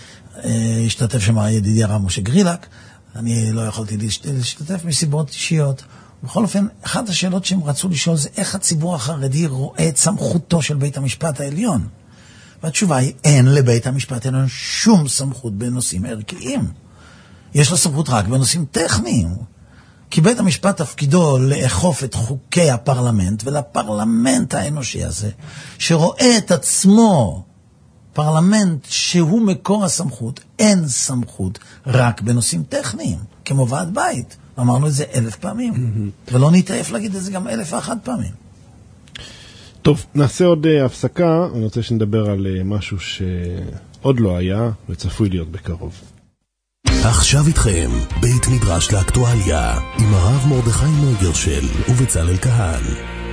השתתף שם ידידי הרב משה גרילק. אני לא יכולתי להשתתף מסיבות אישיות. בכל אופן, אחת השאלות שהם רצו לשאול זה איך הציבור החרדי רואה את סמכותו של בית המשפט העליון. והתשובה היא, אין לבית המשפט העליון שום סמכות בנושאים ערכיים. יש לו סמכות רק בנושאים טכניים. כי בית המשפט תפקידו לאכוף את חוקי הפרלמנט, ולפרלמנט האנושי הזה, שרואה את עצמו פרלמנט שהוא מקור הסמכות, אין סמכות רק בנושאים טכניים, כמו ועד בית. אמרנו את זה אלף פעמים, ולא נתעייף להגיד את זה גם אלף ואחת פעמים. טוב, נעשה עוד uh, הפסקה. אני רוצה שנדבר על uh, משהו שעוד לא היה וצפוי להיות בקרוב. עכשיו איתכם בית מדרש לאקטואליה עם הרב מרדכי נויגרשל ובצלאל כהן.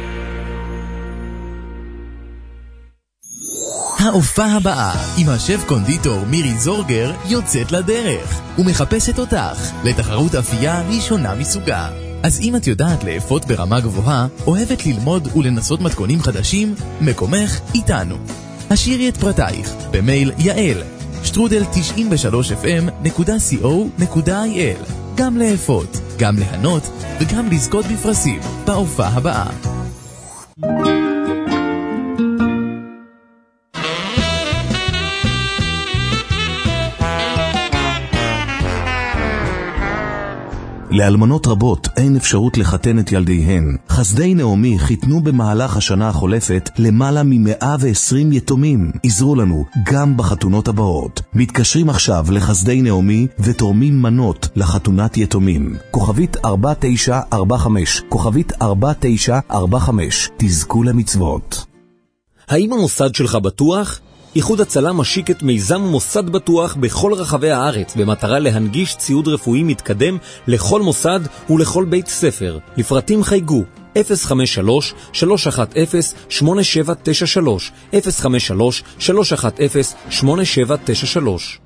ההופעה הבאה עם השף קונדיטור מירי זורגר יוצאת לדרך ומחפשת אותך לתחרות אפייה ראשונה מסוגה. אז אם את יודעת לאפות ברמה גבוהה, אוהבת ללמוד ולנסות מתכונים חדשים, מקומך איתנו. השאירי את פרטייך במייל יעל שטרודל תשעים ושלוש אף אם נקודה סי או נקודה איי אל. גם לאפות, גם להנות וגם לזכות בפרסים בהופעה הבאה. לאלמנות רבות אין אפשרות לחתן את ילדיהן. חסדי נעמי חיתנו במהלך השנה החולפת למעלה מ-מאה ועשרים יתומים. עזרו לנו גם בחתונות הבאות. מתקשרים עכשיו לחסדי נעמי ותורמים מנות לחתונת יתומים. כוכבית ארבע תשע ארבע חמש, כוכבית ארבע תשע ארבע חמש. תזכו למצוות. האם המוסד שלך בטוח? איחוד הצלה משיק את מיזם מוסד בטוח בכל רחבי הארץ במטרה להנגיש ציוד רפואי מתקדם לכל מוסד ולכל בית ספר. לפרטים חייגו אפס חמש שלוש שלוש אחת אפס שמונה שבע תשע שלוש אפס חמש שלוש שלוש אחת אפס שמונה שבע תשע שלוש.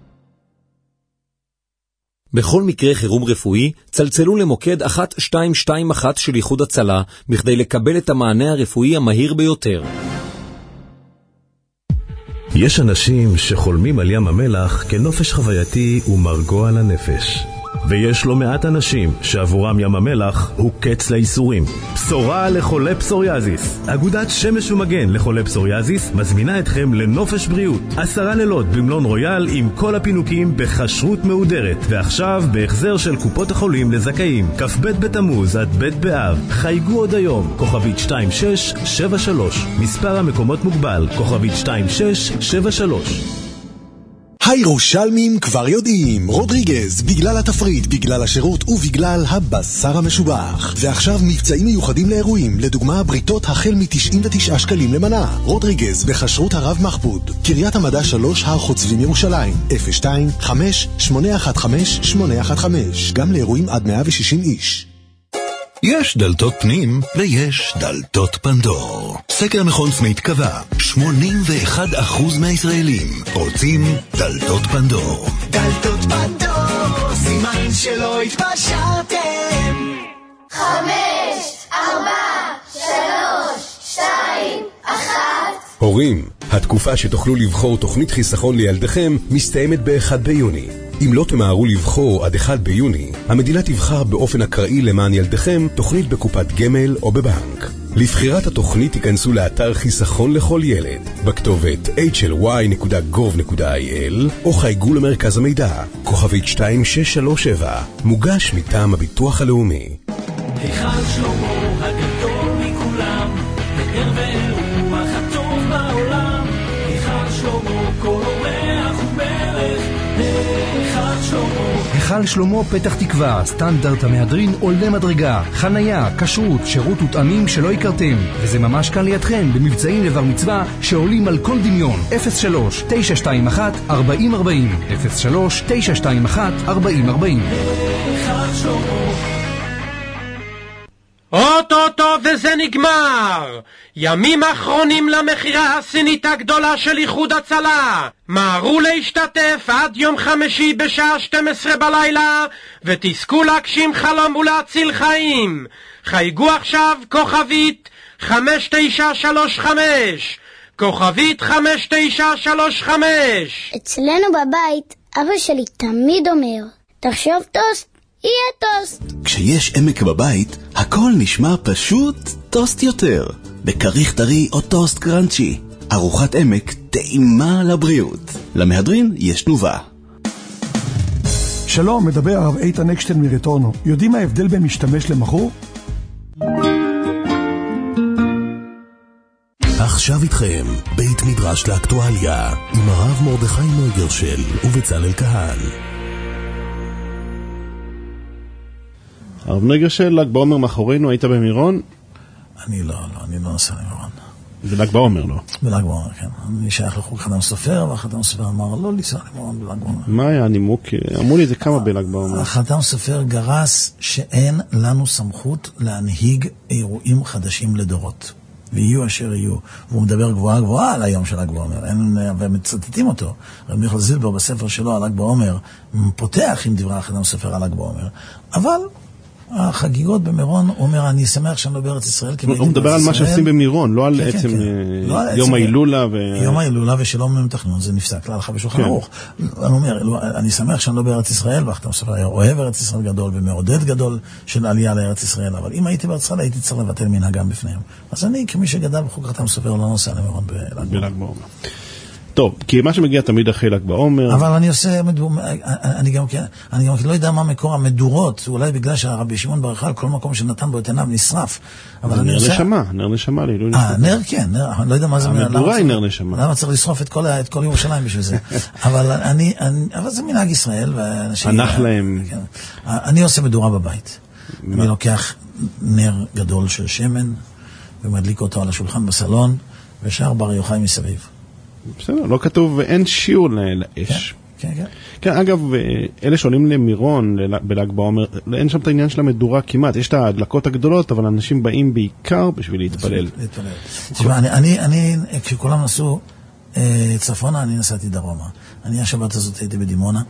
בכל מקרה חירום רפואי צלצלו למוקד אחת שתיים שתיים אחת של איחוד הצלה בכדי לקבל את המענה הרפואי המהיר ביותר. יש אנשים שחולמים על ים המלח כנופש חווייתי ומרגוע לנפש. ויש לא מעט אנשים שעבורם ים המלח הוא קץ לאיסורים. בשורה לחולי פסוריאזיס. אגודת שמש ומגן לחולי פסוריאזיס מזמינה אתכם לנופש בריאות. עשרה לילות במלון רויאל עם כל הפינוקים בחשרות מהודרת. ועכשיו בהחזר של קופות החולים לזכאים. כ"ב בתמוז עד ב' באב. חייגו עוד היום. כוכבית שתיים שש שבע שלוש. מספר המקומות מוגבל. כוכבית שתיים שש שבע שלוש. הירושלמים כבר יודעים, רודריגז, בגלל התפריט, בגלל השירות ובגלל הבשר המשובח. ועכשיו מבצעים מיוחדים לאירועים, לדוגמה בריתות החל מ-תשעים ותשעה שקלים למנה. רודריגז בחשרות הרב מחבוד, קריית המדע שלוש, הר חוצבים ירושלים, אפס שתיים חמש שמונה אחת חמש שמונה אחת חמש, גם לאירועים עד מאה ושישים איש. יש דלתות פנים ויש דלתות פנדור. סקר מכון סמית קבע, שמונים ואחד אחוז מהישראלים רוצים דלתות פנדור. דלתות פנדור, סימן שלא התפשרתם. חמש, ארבע, שלוש, שתיים, אחת. הורים, התקופה שתוכלו לבחור תוכנית חיסכון לילדיכם מסתיימת ב-אחד ביוני. אם לא תמהרו לבחור עד אחד ביוני, המדינה תבחר באופן אקראי למען ילדיכם תוכנית בקופת גמל או בבנק. לבחירת התוכנית תיכנסו לאתר חיסכון לכל ילד, בכתובת אייץ' אל וואי נקודה גוב נקודה איי אל, או חייגו למרכז המידע, כוכבית שתיים שש שלוש שבע, מוגש מטעם הביטוח הלאומי. היכל שלמה הגדול מכולם, פאר ורוח הטוב בעולם, היכל שלמה כל אורח ומלך, היכל שלמה. היכל שלמה פתח תקווה, סטנדרט המהדרין עולה מדרגה, חנייה, כשרות, שירות ותאמים שלא הכרתם, וזה ממש כאן לידכם במבצעים לבר מצווה שעולים על כל דמיון. אפס שלוש תשע שתיים אחת ארבעים ארבעים, אפס שלוש תשע שתיים אחת ארבעים ארבעים. היכל שלמה. אוטוטו וזה נגמר! ימים אחרונים למחירה הסינית הגדולה של איחוד הצלה. מהרו להשתתף עד יום חמישי בשעה שתים עשרה בלילה ותזכו להגשים חלום ולהציל חיים. חייגו עכשיו כוכבית חמש תשע שלוש חמש, כוכבית חמש תשע שלוש חמש. אצלנו בבית אבא שלי תמיד אומר, תחשוב טוסט יהיה טוסט. כשיש עמק בבית, הכל נשמע פשוט טוסט יותר. בכריך טרי או טוסט קרנצ'י. ארוחת עמק טעימה לבריאות. למהדרין יש תנובה. שלום, מדבר הרב איתן אקשטיין מרטורנו. יודעים מה ההבדל בין משתמש למכור? עכשיו איתכם בית מדרש לאקטואליה עם הרב מרדכי נויגרשל ובצלאל כהן. הרב נגרשל, ל"ג בעומר מאחורינו, היית במירון? אני לא, לא, אני לא נוסע למירון. בל"ג בעומר, לא? בל"ג בעומר, כן. אני שייך לחוג חתם סופר, והחתם סופר אמר, לא לנסוע למירון בל"ג בעומר. מה היה הנימוק? אמרו לי זה כמה בל"ג בעומר. החתם סופר גרס שאין לנו סמכות להנהיג אירועים חדשים לדורות. ויהיו אשר יהיו. והוא מדבר גבוהה גבוהה על היום של ל"ג בעומר. והם מצטטים אותו. רבי מיכאל זילבר בספר שלו על ל"ג בעומר, פותח עם דברי החתם סופר על ל"ג בעומר. אבל החגיגות במירון, הוא אומר, אני שמח שאני לא בארץ ישראל. הוא מדבר על מה שעושים במירון, לא על עצם יום ההילולה. יום ההילולה ושלום מתכנון, זה נפסק להלכה בשולחן ערוך. אני אומר, אני שמח שאני לא בארץ ישראל, והחתם סופר היה אוהב ארץ ישראל גדול ומעודד גדול של עלייה לארץ ישראל, אבל אם הייתי בארץ ישראל, הייתי צריך לבטל מנהגם בפניהם. אז אני, כמי שגדל בחוג חתם סופר, לא נוסע למירון בל"ג בעומר. טוב, כי מה שמגיע תמיד אחרי ל"ג בעומר. אבל אני עושה, אני גם אני גם לא יודע מה מקור המדורות, אולי בגלל שהרבי שמעון בר יוחאי כל מקום שנתן בו את עיניו נשרף. אבל אני עושה... נר נשמה, נר נשמה לי. אה, נר כן, אני לא יודע מה זה... המדורה היא נר נשמה. למה צריך לשרוף את כל ירושלים בשביל זה? אבל אני, אבל זה מנהג ישראל, ואנשים... הנח להם. אני עושה מדורה בבית. אני לוקח נר גדול של שמן, ומדליק אותו על השולחן בסלון, ושאר בר יוחאי מסביב. בסדר, לא כתוב, אין שיעור לאש. כן, כן. כן, אגב, אלה שעולים למירון, בל"ג בעומר, אין שם את העניין של המדורה כמעט. יש את ההדלקות הגדולות, אבל אנשים באים בעיקר בשביל להתפלל. להתפלל. תשמע, אני, אני, כשכולם נסעו צפונה, אני נסעתי דרומה. אני השבת הזאת הייתי בדימונה,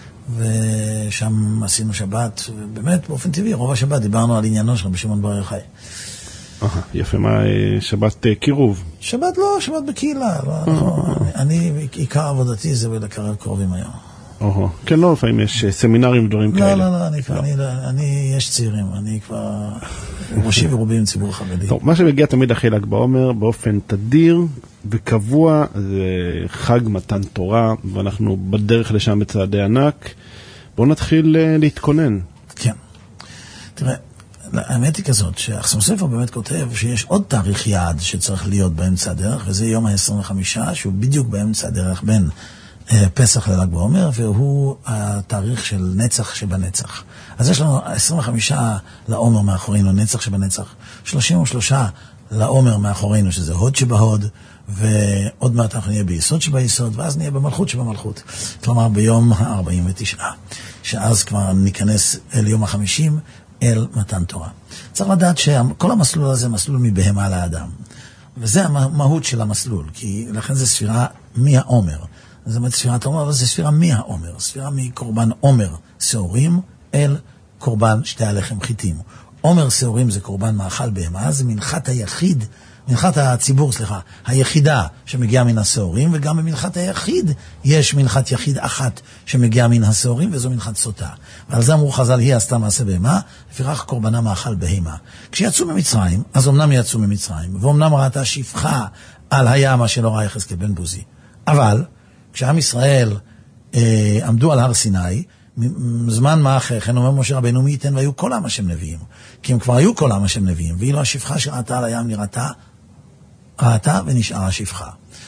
ושם עשינו שבת, ובאמת, באופן טבעי, רוב השבת דיברנו על עניינו של רבי שמעון בר יוחאי. יפה, מה, שבת קירוב? שבת לא, שבת בקהילה. אני, עיקר עבודתי זה לקרב קרובים היום. כן, לא, לפעמים יש סמינרים ודברים כאלה. לא, לא, לא, אני, יש צעירים, אני כבר ראשי ורובי עם ציבור חרדי. טוב, מה שמגיע תמיד אחרי ל"ג בעומר, באופן תדיר וקבוע, זה חג מתן תורה, ואנחנו בדרך לשם בצעדי ענק. בואו נתחיל להתכונן. כן. תראה, האמת היא כזאת, שהחסם סופר באמת כותב שיש עוד תאריך יעד שצריך להיות באמצע הדרך, וזה יום ה-עשרים וחמש, שהוא בדיוק באמצע הדרך בין אה, פסח לל"ג בעומר, והוא התאריך של נצח שבנצח. אז יש לנו עשרים וחמש לעומר מאחורינו, נצח שבנצח, שלושים ושלוש לעומר מאחורינו, שזה הוד שבהוד, ועוד מעט אנחנו נהיה ביסוד שביסוד, ואז נהיה במלכות שבמלכות. כלומר, ביום ה-ארבעים ותשע, שאז כבר ניכנס אל יום ה-חמישים, אל מתן תורה. צריך לדעת שכל המסלול הזה מסלול מבהמה לאדם. וזה המהות של המסלול, כי לכן זה ספירה מהעומר. זה אומרת ספירת העומר, אבל זה ספירה מהעומר. ספירה מקורבן עומר שעורים אל קורבן שתי הלחם חיטים. עומר שעורים זה קורבן מאכל בהמה, זה מנחת היחיד, מנחת הציבור, סליחה, היחידה שמגיעה מן השעורים, וגם במנחת היחיד יש מנחת יחיד אחת שמגיעה מן השעורים, וזו מנחת סוטה. ועל זה אמרו חז"ל, היא עשתה מעשה בהמה, לפיכך קורבנה מאכל בהמה. כשיצאו ממצרים, אז אמנם יצאו ממצרים, ואומנם ראתה שפחה על הים, מה שלא ראה יחזקאל בן בוזי. אבל, כשעם ישראל אה, עמדו על הר סיני, זמן מה אחרי כן אומר משה רבנו מי ייתן והיו כל עם השם נביאים, כי הם כבר היו כל עם השם נביאים, ואילו השפחה שראתה על הים נראתה, ראתה ונשארה שפחה.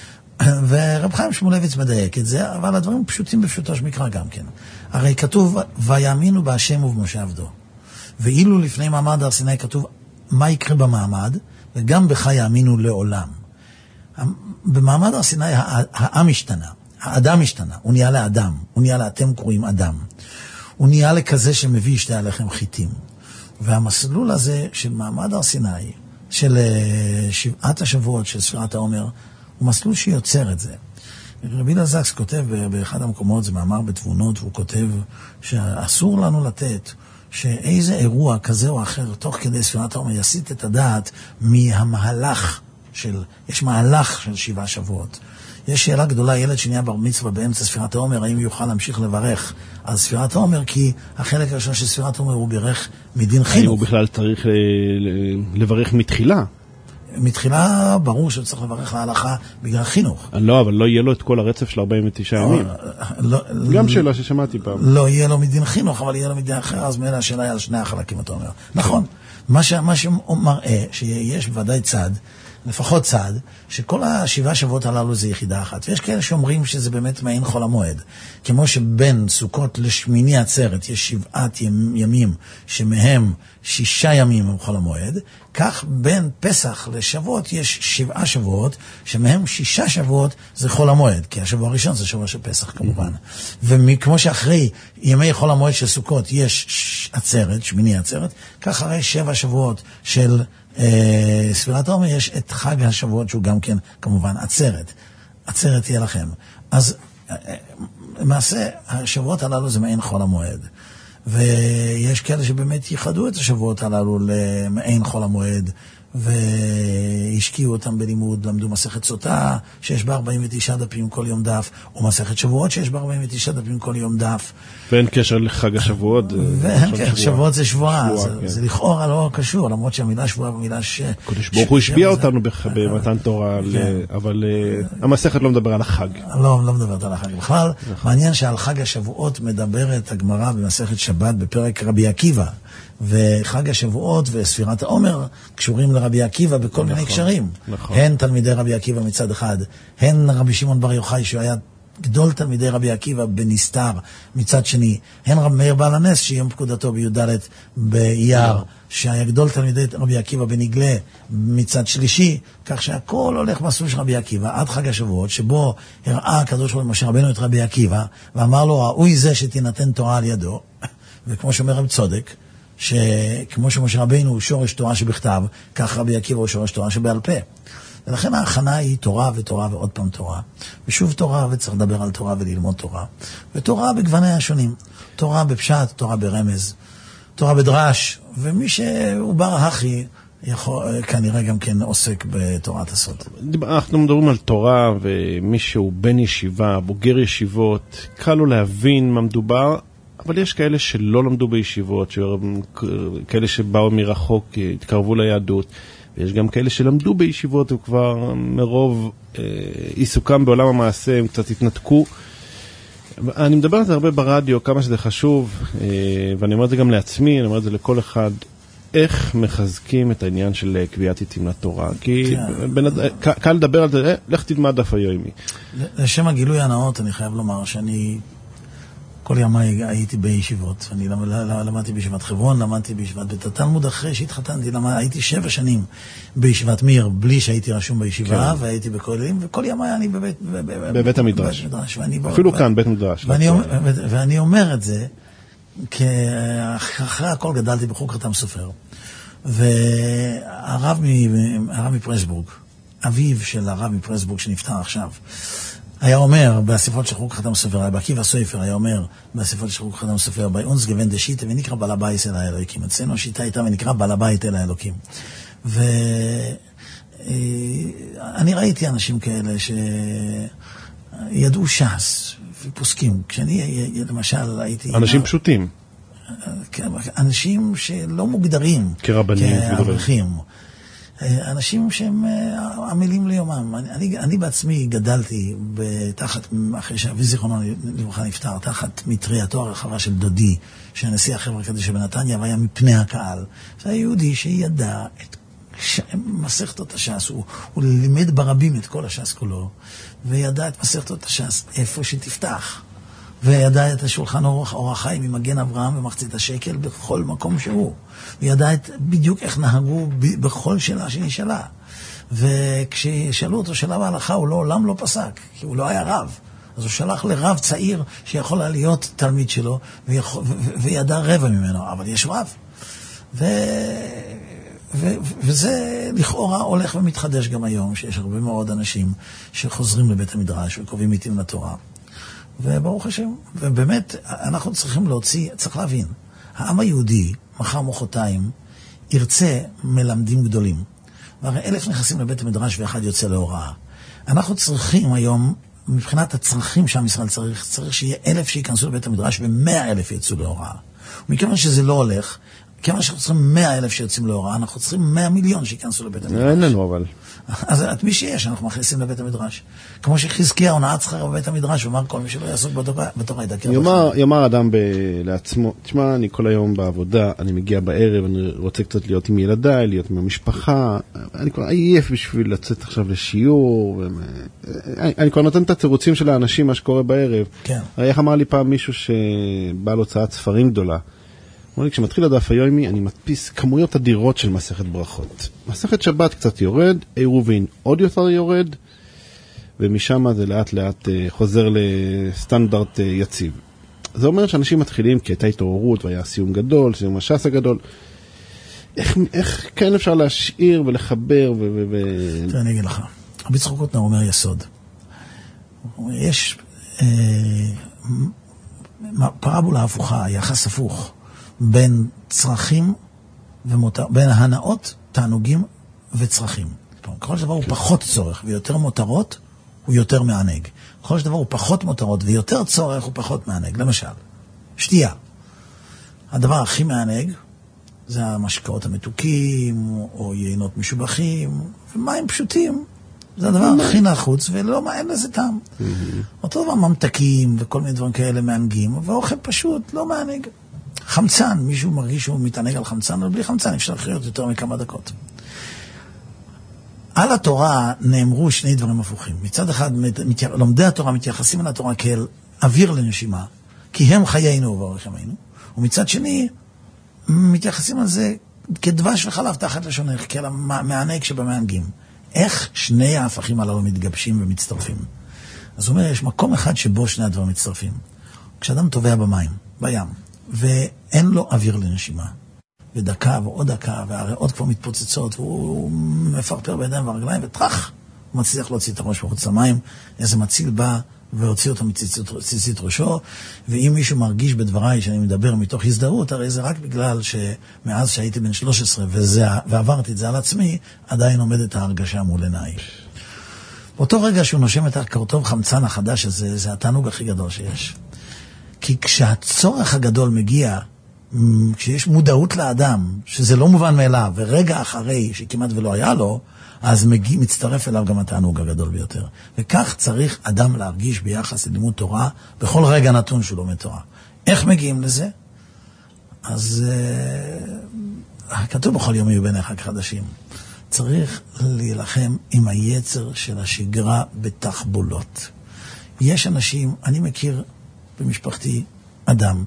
ורב חיים שמואלביץ מדייק את זה, אבל הדברים פשוטים בפשוטו שמקרא גם כן. הרי כתוב ויאמינו בהשם ובמשה עבדו, ואילו לפני מעמד הר סיני כתוב מה יקרה במעמד, וגם בך יאמינו לעולם. במעמד הר סיני העם השתנה, האדם השתנה, הוא נהיה לאדם, הוא נהיה לאתם קוראים אדם, הוא נהיה לכזה שמביא שתי הלחם חיטים. והמסלול הזה של מעמד הר סיני, של שבעת השבועות של ספירת העומר, הוא מסלול שיוצר את זה. רבי לזקס כותב באחד המקומות, זה מאמר בתבונות, והוא כותב שאסור לנו לתת שאיזה אירוע כזה או אחר, תוך כדי ספירת העומר, יסיט את הדעת מהמהלך של, יש מהלך של שבעה שבועות. יש שאלה גדולה, ילד שנהיה בר מצווה באמצע ספירת העומר, האם יוכל להמשיך לברך על ספירת העומר, כי החלק הראשון של ספירת העומר הוא בירך מדין חינוך. האם הוא בכלל צריך לברך מתחילה? מתחילה ברור שצריך לברך להלכה בגלל חינוך. לא, אבל לא יהיה לו את כל הרצף של ארבעים ותשעה ימים. גם שאלה ששמעתי פעם. לא יהיה לו מדין חינוך, אבל יהיה לו מדין אחר, אז מאלה השאלה היא על שני החלקים, אתה אומר. נכון. מה שמראה שיש בוודאי צד לפחות צד, שכל השבעה שבועות הללו זה יחידה אחת. ויש כאלה שאומרים שזה באמת מעין חול המועד. כמו שבין סוכות לשמיני עצרת יש שבעת ימים, שמהם שישה ימים הם חול המועד, כך בין פסח לשבועות יש שבעה שבועות, שמהם שישה שבועות זה חול המועד, כי השבוע הראשון זה שבוע של פסח כמובן. וכמו שאחרי ימי חול המועד של סוכות יש עצרת, שמיני עצרת, כך אחרי שבע שבועות של אה, ספירת העומר יש את חג השבועות שהוא גם כן כמובן עצרת. עצרת תהיה לכם. אז אה, למעשה השבועות הללו זה מעין חול המועד. ויש כאלה שבאמת ייחדו את השבועות הללו למעין חול המועד, והשקיעו אותם בלימוד, למדו מסכת סוטה, שיש בה ארבעים ותשעה דפים כל יום דף, או מסכת שבועות שיש בה ארבעים ותשעה דפים כל יום דף. ואין קשר לחג השבועות. ואין קשר, שבועות זה שבועה, זה לכאורה לא קשור, למרות שהמילה שבועה במילה ש... קודש ברוך הוא השביע אותנו במתן תורה, אבל המסכת לא מדבר על החג. לא, לא מדברת על החג. בכלל, מעניין שעל חג השבועות מדברת הגמרא במסכת שבת בפרק רבי עקיבא, וחג השבועות וספירת העומר קשורים לרבי עקיבא בכל מיני קשרים. הן תלמידי רבי עקיבא מצד אחד, הן רבי שמעון בר יוחאי שהוא היה גדול תלמידי רבי עקיבא בנסתר מצד שני, הן רב מאיר בעל הנס שיום פקודתו בי"ד באייר שהיה גדול תלמידי רבי עקיבא בנגלה מצד שלישי, כך שהכל הולך מסלול של רבי עקיבא עד חג השבועות, שבו הראה הקדוש ברוך הוא משה רבנו את רבי עקיבא ואמר לו ראוי זה שתינתן תורה על ידו, וכמו שאומר רב צודק שכמו שמשה רבינו הוא שורש תורה שבכתב, כך רבי עקיבא הוא שורש תורה שבעל פה. ולכן ההכנה היא תורה ותורה ועוד פעם תורה. ושוב תורה, וצריך לדבר על תורה וללמוד תורה. ותורה בגווניה השונים. תורה בפשט, תורה ברמז, תורה בדרש, ומי שהוא בר הכי יכול, כנראה גם כן עוסק בתורת הסוד. אנחנו מדברים על תורה, ומי שהוא בן ישיבה, בוגר ישיבות, קל לו להבין מה מדובר, אבל יש כאלה שלא למדו בישיבות, כאלה שבאו מרחוק, התקרבו ליהדות, ויש גם כאלה שלמדו בישיבות וכבר מרוב אה, עיסוקם בעולם המעשה הם קצת התנתקו. אני מדבר על זה הרבה ברדיו, כמה שזה חשוב, אה, ואני אומר את זה גם לעצמי, אני אומר את זה לכל אחד, איך מחזקים את העניין של קביעת עיתים לתורה. כי בין, קל לדבר על זה, אה, לך תלמד דף היומי. לשם הגילוי הנאות אני חייב לומר שאני כל ימי הייתי בישיבות. אני למדתי בישיבת חברון, למדתי בישיבת בית התלמוד, אחרי שהתחתנתי, הייתי שבע שנים בישיבת מיר, בלי שהייתי רשום בישיבה, והייתי בכוללים, וכל ימי אני בבית... בבית המדרש. אפילו כאן, בית מדרש. ואני אומר את זה, כי אחרי הכל גדלתי בחוג חתם סופר, והרב מפרסבורג, אביו של הרב מפרסבורג שנפטר עכשיו, היה אומר, באספות של חוג חתם סופר, בעקיבא סופר היה אומר, באספות של חוג חתם סופר, בי אונס גוון דשיטה, ונקרא בעל הבית אל האלוקים. אצלנו השיטה הייתה ונקרא בעל הבית אל האלוקים. ואני ראיתי אנשים כאלה שידעו ש"ס ופוסקים. כשאני, למשל, הייתי... אנשים פשוטים. אנשים שלא מוגדרים. כרבנים. כאברכים. אנשים שהם עמלים ליומם. אני, אני בעצמי גדלתי תחת, אחרי שאבי זיכרונו לברכה נפטר, תחת מטרייתו הרחבה של דודי, שנשיא החברה קדישא בנתניה, והיה מפני הקהל. זה היה יהודי שידע את ש... מסכתות הש"ס, הוא, הוא לימד ברבים את כל הש"ס כולו, וידע את מסכתות הש"ס איפה שתפתח. וידע את השולחן אורח, אורח חיים ממגן אברהם ומחצית השקל בכל מקום שהוא. וידע את בדיוק איך נהגו בכל שאלה שנשאלה. וכששאלו אותו שאלה בהלכה, הוא לא, עולם לא פסק, כי הוא לא היה רב. אז הוא שלח לרב צעיר שיכול היה להיות תלמיד שלו, ויכול, ו- ו- וידע רבע ממנו, אבל יש רב. ו... ו- וזה לכאורה הולך ומתחדש גם היום, שיש הרבה מאוד אנשים שחוזרים לבית המדרש וקובעים עיתים לתורה. וברוך השם, ובאמת אנחנו צריכים להוציא, צריך להבין, העם היהודי, מחר מוחרתיים, ירצה מלמדים גדולים. והרי אלף נכנסים לבית המדרש ואחד יוצא להוראה. אנחנו צריכים היום, מבחינת הצרכים שעם ישראל צריך, צריך שיהיה אלף שיכנסו לבית המדרש ומאה אלף יצאו להוראה. ומכיוון שזה לא הולך, כמה שאנחנו צריכים מאה אלף שיוצאים להוראה, אנחנו צריכים מאה מיליון שיכנסו לבית המדרש. אין לנו אבל. אז את מי שיש, אנחנו מכניסים לבית המדרש. כמו שחזקיה הונאת שכר בבית המדרש, הוא אמר כל מי שלא יעסוק בתורה ידקר. יאמר אדם לעצמו, תשמע, אני כל היום בעבודה, אני מגיע בערב, אני רוצה קצת להיות עם ילדיי, להיות עם המשפחה, אני כבר עייף בשביל לצאת עכשיו לשיעור, אני כבר נותן את התירוצים של האנשים, מה שקורה בערב. איך אמר לי פעם מישהו שבא להוצאת ספרים גדולה, אמר לי, כשמתחיל הדף היומי, אני מדפיס כמויות אדירות של מסכת ברכות. מסכת שבת קצת יורד, עירובין עוד יותר יורד, ומשם זה לאט לאט חוזר לסטנדרט יציב. זה אומר שאנשים מתחילים, כי הייתה התעוררות, והיה סיום גדול, סיום הש"ס הגדול. איך, איך כן אפשר להשאיר ולחבר ו... ו... תראה, אני אגיד לך. רבי יצחק קוטנר אומר יסוד. יש אה, פרבולה הפוכה, יחס הפוך. בין צרכים ומותר, בין הנאות, תענוגים וצרכים. ככל שדבר הוא פחות צורך ויותר מותרות, הוא יותר מענג. ככל שדבר הוא פחות מותרות ויותר צורך, הוא פחות מענג. למשל, שתייה. הדבר הכי מענג זה המשקאות המתוקים, או יינות משובחים, ומים פשוטים. זה הדבר הכי נחוץ, ולא, אין לזה טעם. אותו דבר ממתקים וכל מיני דברים כאלה מענגים, ואוכל פשוט לא מענג. חמצן, מישהו מרגיש שהוא מתענג על חמצן, אבל בלי חמצן אפשר לחיות יותר מכמה דקות. על התורה נאמרו שני דברים הפוכים. מצד אחד, לומדי התורה מתייחסים על התורה כאל אוויר לנשימה, כי הם חיינו ובאורך ימינו, ומצד שני, מתייחסים על זה כדבש וחלב תחת לשונך, כאל המענג שבמענגים. איך שני ההפכים הללו מתגבשים ומצטרפים? אז הוא אומר, יש מקום אחד שבו שני הדברים מצטרפים. כשאדם טובע במים, בים, ואין לו אוויר לנשימה, ודקה ועוד דקה, והריאות כבר מתפוצצות, והוא מפרפר בידיים והרגליים, וטרח, הוא מצליח להוציא את הראש מחוץ למים, איזה מציל בא והוציא אותו מציצית ראשו, ואם מישהו מרגיש בדבריי שאני מדבר מתוך הזדהות, הרי זה רק בגלל שמאז שהייתי בן שלוש עשרה וזה, ועברתי את זה על עצמי, עדיין עומדת ההרגשה מול עיניי. באותו רגע שהוא נושם את הקרטוב חמצן החדש הזה, זה התענוג הכי גדול שיש. כי כשהצורך הגדול מגיע, כשיש מודעות לאדם, שזה לא מובן מאליו, ורגע אחרי שכמעט ולא היה לו, אז מגיע, מצטרף אליו גם התענוג הגדול ביותר. וכך צריך אדם להרגיש ביחס ללימוד תורה, בכל רגע נתון שהוא לומד תורה. איך מגיעים לזה? אז uh, כתוב בכל יום יהיו בעיניך חדשים. צריך להילחם עם היצר של השגרה בתחבולות. יש אנשים, אני מכיר במשפחתי אדם,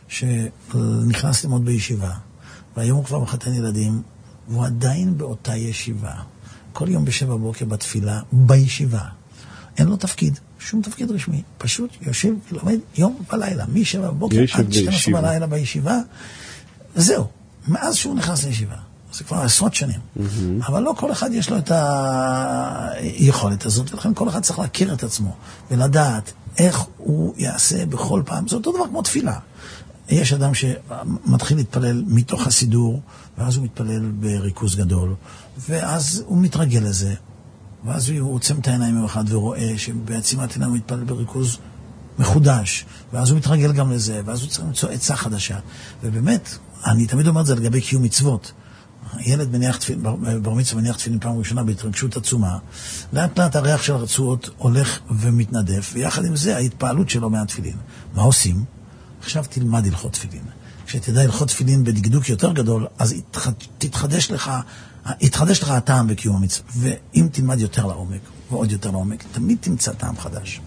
שנכנס ללמוד בישיבה, והיום הוא כבר מחתן ילדים, והוא עדיין באותה ישיבה. כל יום בשבע בוקר בתפילה, בישיבה. אין לו תפקיד, שום תפקיד רשמי. פשוט יושב ולומד יום ולילה, משבע בבוקר עד שתים עשרה בלילה בישיבה. וזהו, מאז שהוא נכנס לישיבה. זה כבר עשרות שנים. Mm-hmm. אבל לא כל אחד יש לו את היכולת הזאת, ולכן כל אחד צריך להכיר את עצמו, ולדעת איך הוא יעשה בכל פעם. זה אותו דבר כמו תפילה. יש אדם שמתחיל להתפלל מתוך הסידור, ואז הוא מתפלל בריכוז גדול, ואז הוא מתרגל לזה, ואז הוא עוצם את העיניים עם אחד ורואה שבעצימת עיניים הוא מתפלל בריכוז מחודש, ואז הוא מתרגל גם לזה, ואז הוא צריך למצוא עצה חדשה. ובאמת, אני תמיד אומר את זה לגבי קיום מצוות. ילד מניח תפילין, בר מצווה מניח תפילין פעם ראשונה בהתרגשות עצומה, לאט לאט הריח של הרצועות הולך ומתנדף, ויחד עם זה ההתפעלות שלו מהתפילין. מה עושים? עכשיו תלמד הלכות תפילין. כשתדע הלכות תפילין בדקדוק יותר גדול, אז תתחדש לך, יתחדש לך הטעם בקיום המצווה. ואם תלמד יותר לעומק, ועוד יותר לעומק, תמיד תמצא טעם חדש.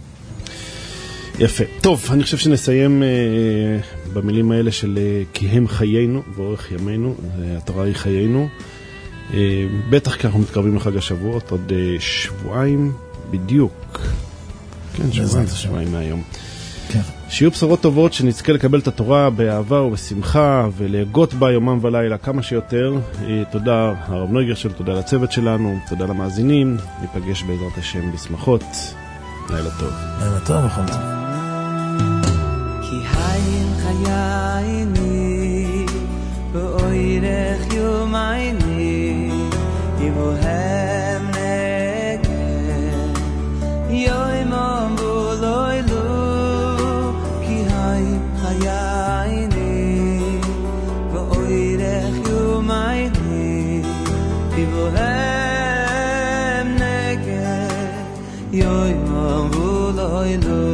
יפה. טוב, אני חושב שנסיים אה, במילים האלה של אה, כי הם חיינו ואורך ימינו, התורה היא חיינו. אה, בטח כי אנחנו מתקרבים לחג השבועות, עוד אה, שבועיים בדיוק. כן, שבועיים, שבועיים מהיום. כן. שיהיו בשורות טובות, שנזכה לקבל את התורה באהבה ובשמחה ולהגות בה יומם ולילה כמה שיותר. אה, תודה הרב נויגרשל, תודה לצוות שלנו, תודה למאזינים. ניפגש בעזרת השם בשמחות. לילה טוב. לילה טוב וכל טוב. כי היין חייני באוירך יומייני יבוהם נקר יוימם בולוילו כי היין חייני באוירך יבוהם נגד יוי מבול אוילו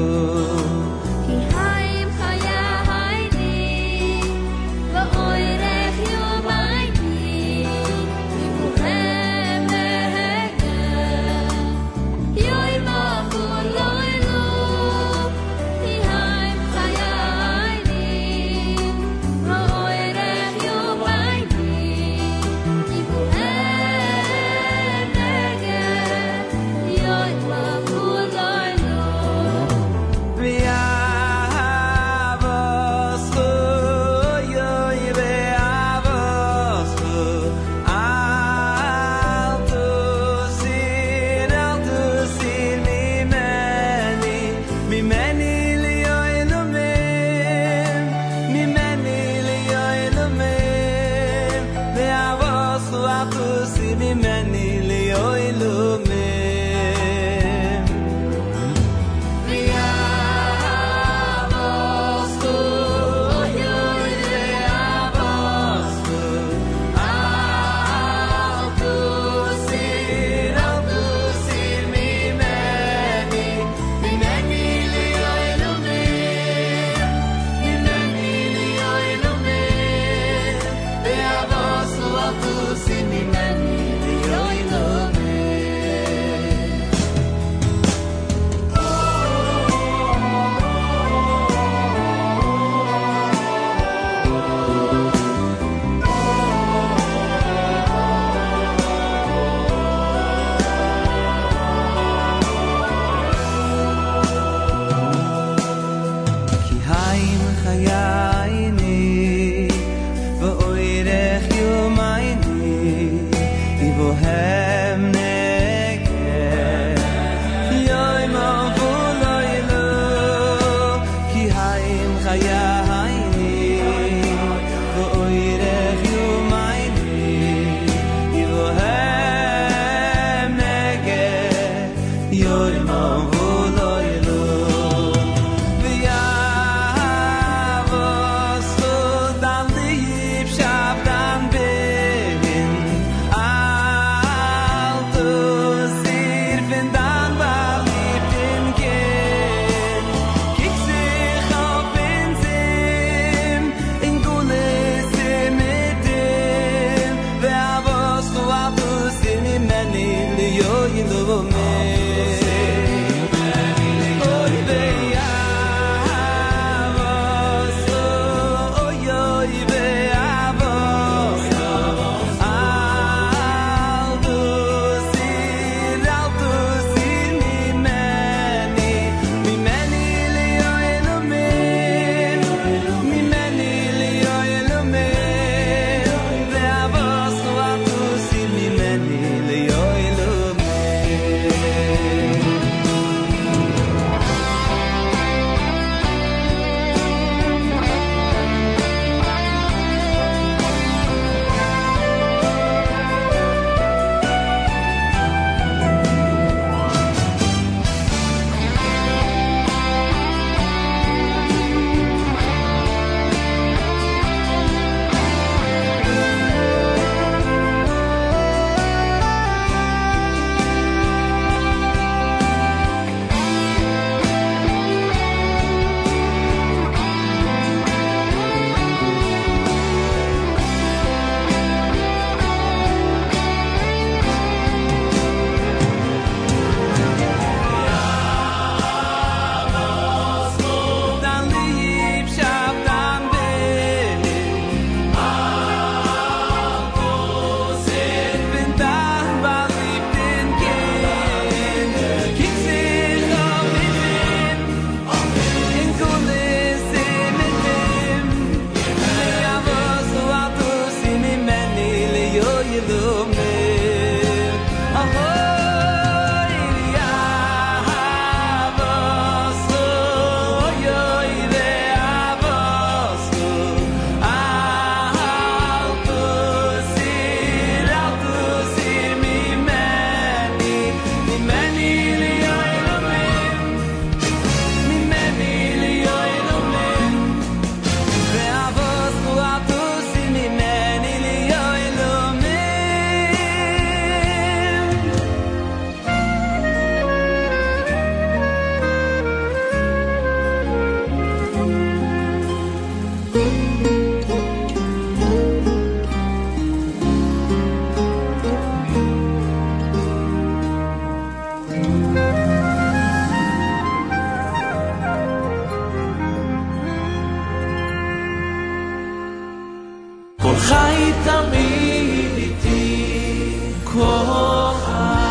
כל חי תמיד איתי, כל חי.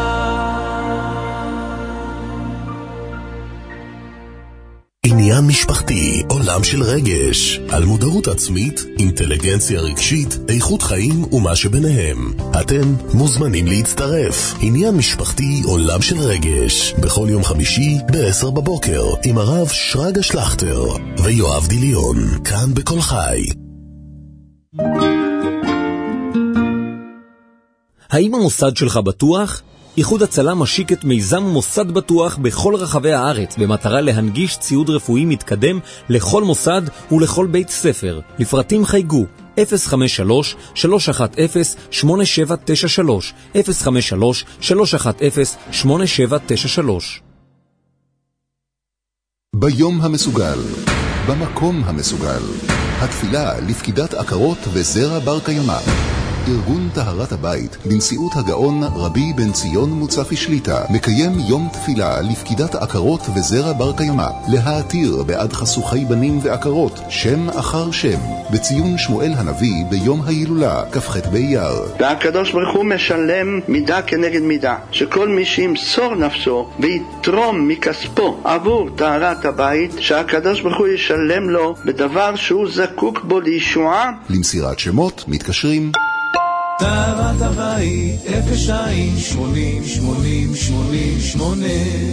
עניין משפחתי, עולם של רגש, על מודעות עצמית, אינטליגנציה רגשית, איכות חיים ומה שביניהם. אתם מוזמנים להצטרף. עניין משפחתי, עולם של רגש, בכל יום חמישי ב-עשר בבוקר, עם הרב שרגא שלכטר ויואב דיליון, כאן בכל חי. האם המוסד שלך בטוח? איחוד הצלה משיק את מיזם מוסד בטוח בכל רחבי הארץ במטרה להנגיש ציוד רפואי מתקדם לכל מוסד ולכל בית ספר. לפרטים חייגו אפס חמש שלוש שלוש אחת אפס שמונה שבע תשע שלוש אפס חמש שלוש שלוש אחת אפס שמונה שבע תשע שלוש. ביום המסוגל, במקום המסוגל, התפילה לפקידת עקרות וזרע בר קיימא. ארגון טהרת הבית בנשיאות הגאון רבי בן ציון מוצפי שליטה מקיים יום תפילה לפקידת עקרות וזרע בר קיימא, להעתיר בעד חסוכי בנים ועקרות שם אחר שם, בציון שמואל הנביא ביום ההילולה כ"ח באייר. והקדוש ברוך הוא משלם מידה כנגד מידה, שכל מי שימסור נפשו ויתרום מכספו עבור טהרת הבית, שהקדוש ברוך הוא ישלם לו בדבר שהוא זקוק בו לישועה. למסירת שמות מתקשרים טהרת הבית אפס שתיים שמונים שמונים שמונים שמונה.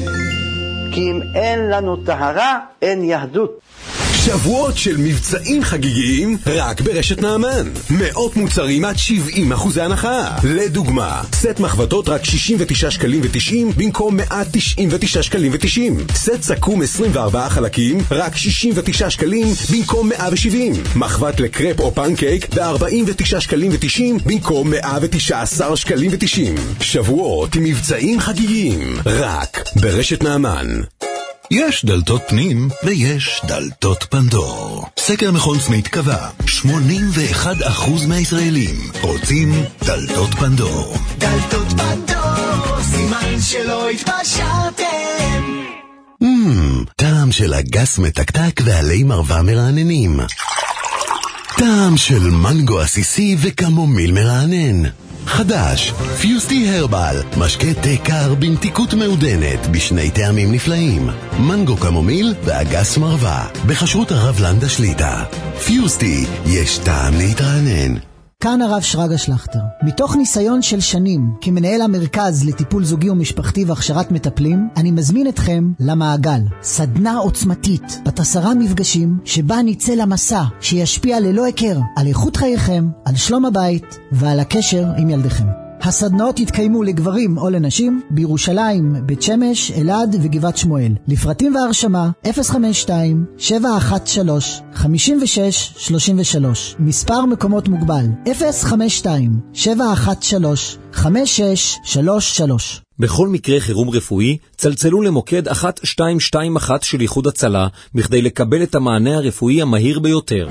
כי אם אין לנו טהרה, אין יהדות. שבועות של מבצעים חגיגיים רק ברשת נעמן. מאות מוצרים עד שבעים אחוזי הנחה. לדוגמה, סט מחבטות רק שישים ותשעה שקלים ותשעים במקום מאה תשעים ותשעה שקלים ותשעים. סט סכו"ם עשרים וארבעה חלקים רק שישים ותשעה שקלים במקום מאה ושבעים. מחבט לקרפ או פנקייק ב-ארבעים ותשעה שקלים ותשעים במקום מאה ותשעה עשר שקלים ותשעים. שבועות עם מבצעים חגיגיים רק ברשת נעמן. יש דלתות פנים ויש דלתות פנדור. סקר מכון סמית קבע, שמונים ואחד אחוז מהישראלים רוצים דלתות פנדור. דלתות פנדור, סימן שלא התפשרתם. מmm, טעם של אגס מתקתק ועלי מרווה מרעננים. טעם של מנגו עסיסי וקמומיל מרענן. חדש, פיוסטי הרבל, משקה תה קר במתיקות מעודנת בשני טעמים נפלאים, מנגו קמומיל ואגס מרווה, בכשרות הרב לנדה שליטה. פיוסטי, יש טעם להתרענן. כאן הרב שרגא שלכטר. מתוך ניסיון של שנים כמנהל המרכז לטיפול זוגי ומשפחתי והכשרת מטפלים, אני מזמין אתכם למעגל, סדנה עוצמתית בת עשרה מפגשים שבה ניצא למסע שישפיע ללא הכר על איכות חייכם, על שלום הבית ועל הקשר עם ילדיכם. הסדנאות יתקיימו לגברים או לנשים בירושלים, בית שמש, אלעד וגבעת שמואל. לפרטים והרשמה אפס חמש שתיים שבע אחת שלוש חמש שש שלוש שלוש. מספר מקומות מוגבל אפס חמש שתיים שבע אחת שלוש חמש שש שלוש שלוש. בכל מקרה חירום רפואי, צלצלו למוקד אחת שתיים שתיים אחת של איחוד הצלה בכדי לקבל את המענה הרפואי המהיר ביותר.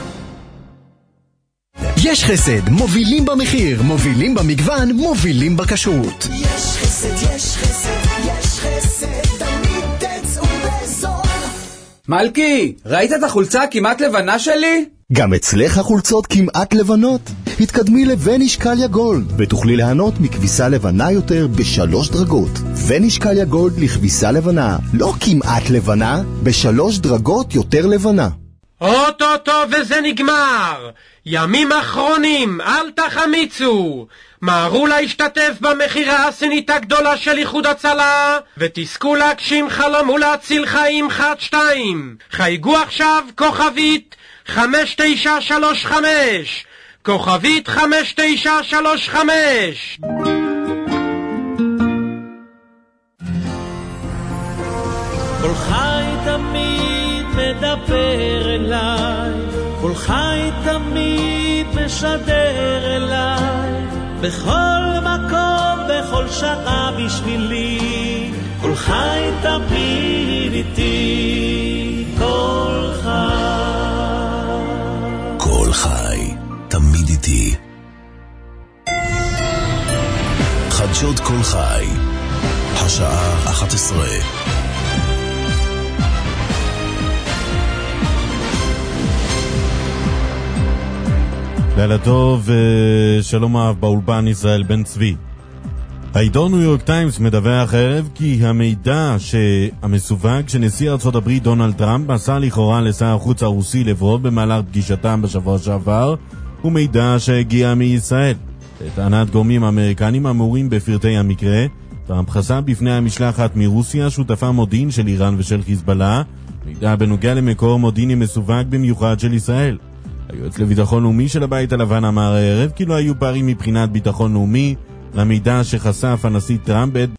יש חסד, מובילים במחיר, מובילים במגוון, מובילים בכשרות. יש חסד, יש חסד, יש חסד, תמיד תצאו בזול. מלכי, ראית את החולצה כמעט לבנה שלי? גם אצלך החולצות כמעט לבנות. התקדמי לווניש קליה גולד ותוכלי ליהנות מכביסה לבנה יותר בשלוש דרגות. ווניש קליה גולד לכביסה לבנה, לא כמעט לבנה, בשלוש דרגות יותר לבנה. אוטוטו וזה נגמר. ימים אחרונים, אל תחמיצו. מהרו להשתתף במחירה הסינית הגדולה של איחוד הצלה, ותזכו להגשים חלום ולהציל חיים חד שתיים. חייגו עכשיו כוכבית חמש תשע שלוש חמש, כוכבית חמש תשע שלוש חמש. כל חי תמיד מדבר אליי, כל חי תמיד משדר אליי, בכל מקום, בכל שעה בשבילי, כל חי תמיד איתי, כל חי. כל חי תמיד איתי. חדשות כל חי, השעה אחת עשרה. לילה טוב, שלום אהב באולפן ישראל בן צבי. העיתון ניו יורק טיימס מדווח הערב כי המידע שהמסווג שנשיא ארצות הברית דונלד טראמפ מסר לכאורה לשר החוץ הרוסי לברוב במהלך פגישתם בשבוע שעבר הוא מידע שהגיע מישראל. לטענת גורמים אמריקנים המעורים בפרטי המקרה, טראמפ חשף בפני המשלחת מרוסיה שותפה מודיעין של איראן ושל חיזבאללה מידע בנוגע למקור מודיעיני מסווג במיוחד של ישראל. היועץ לביטחון לאומי של הבית הלבן אמר הערב כי לא היו פערים מבחינת ביטחון לאומי למידע שחשף הנשיא טראמפ בעת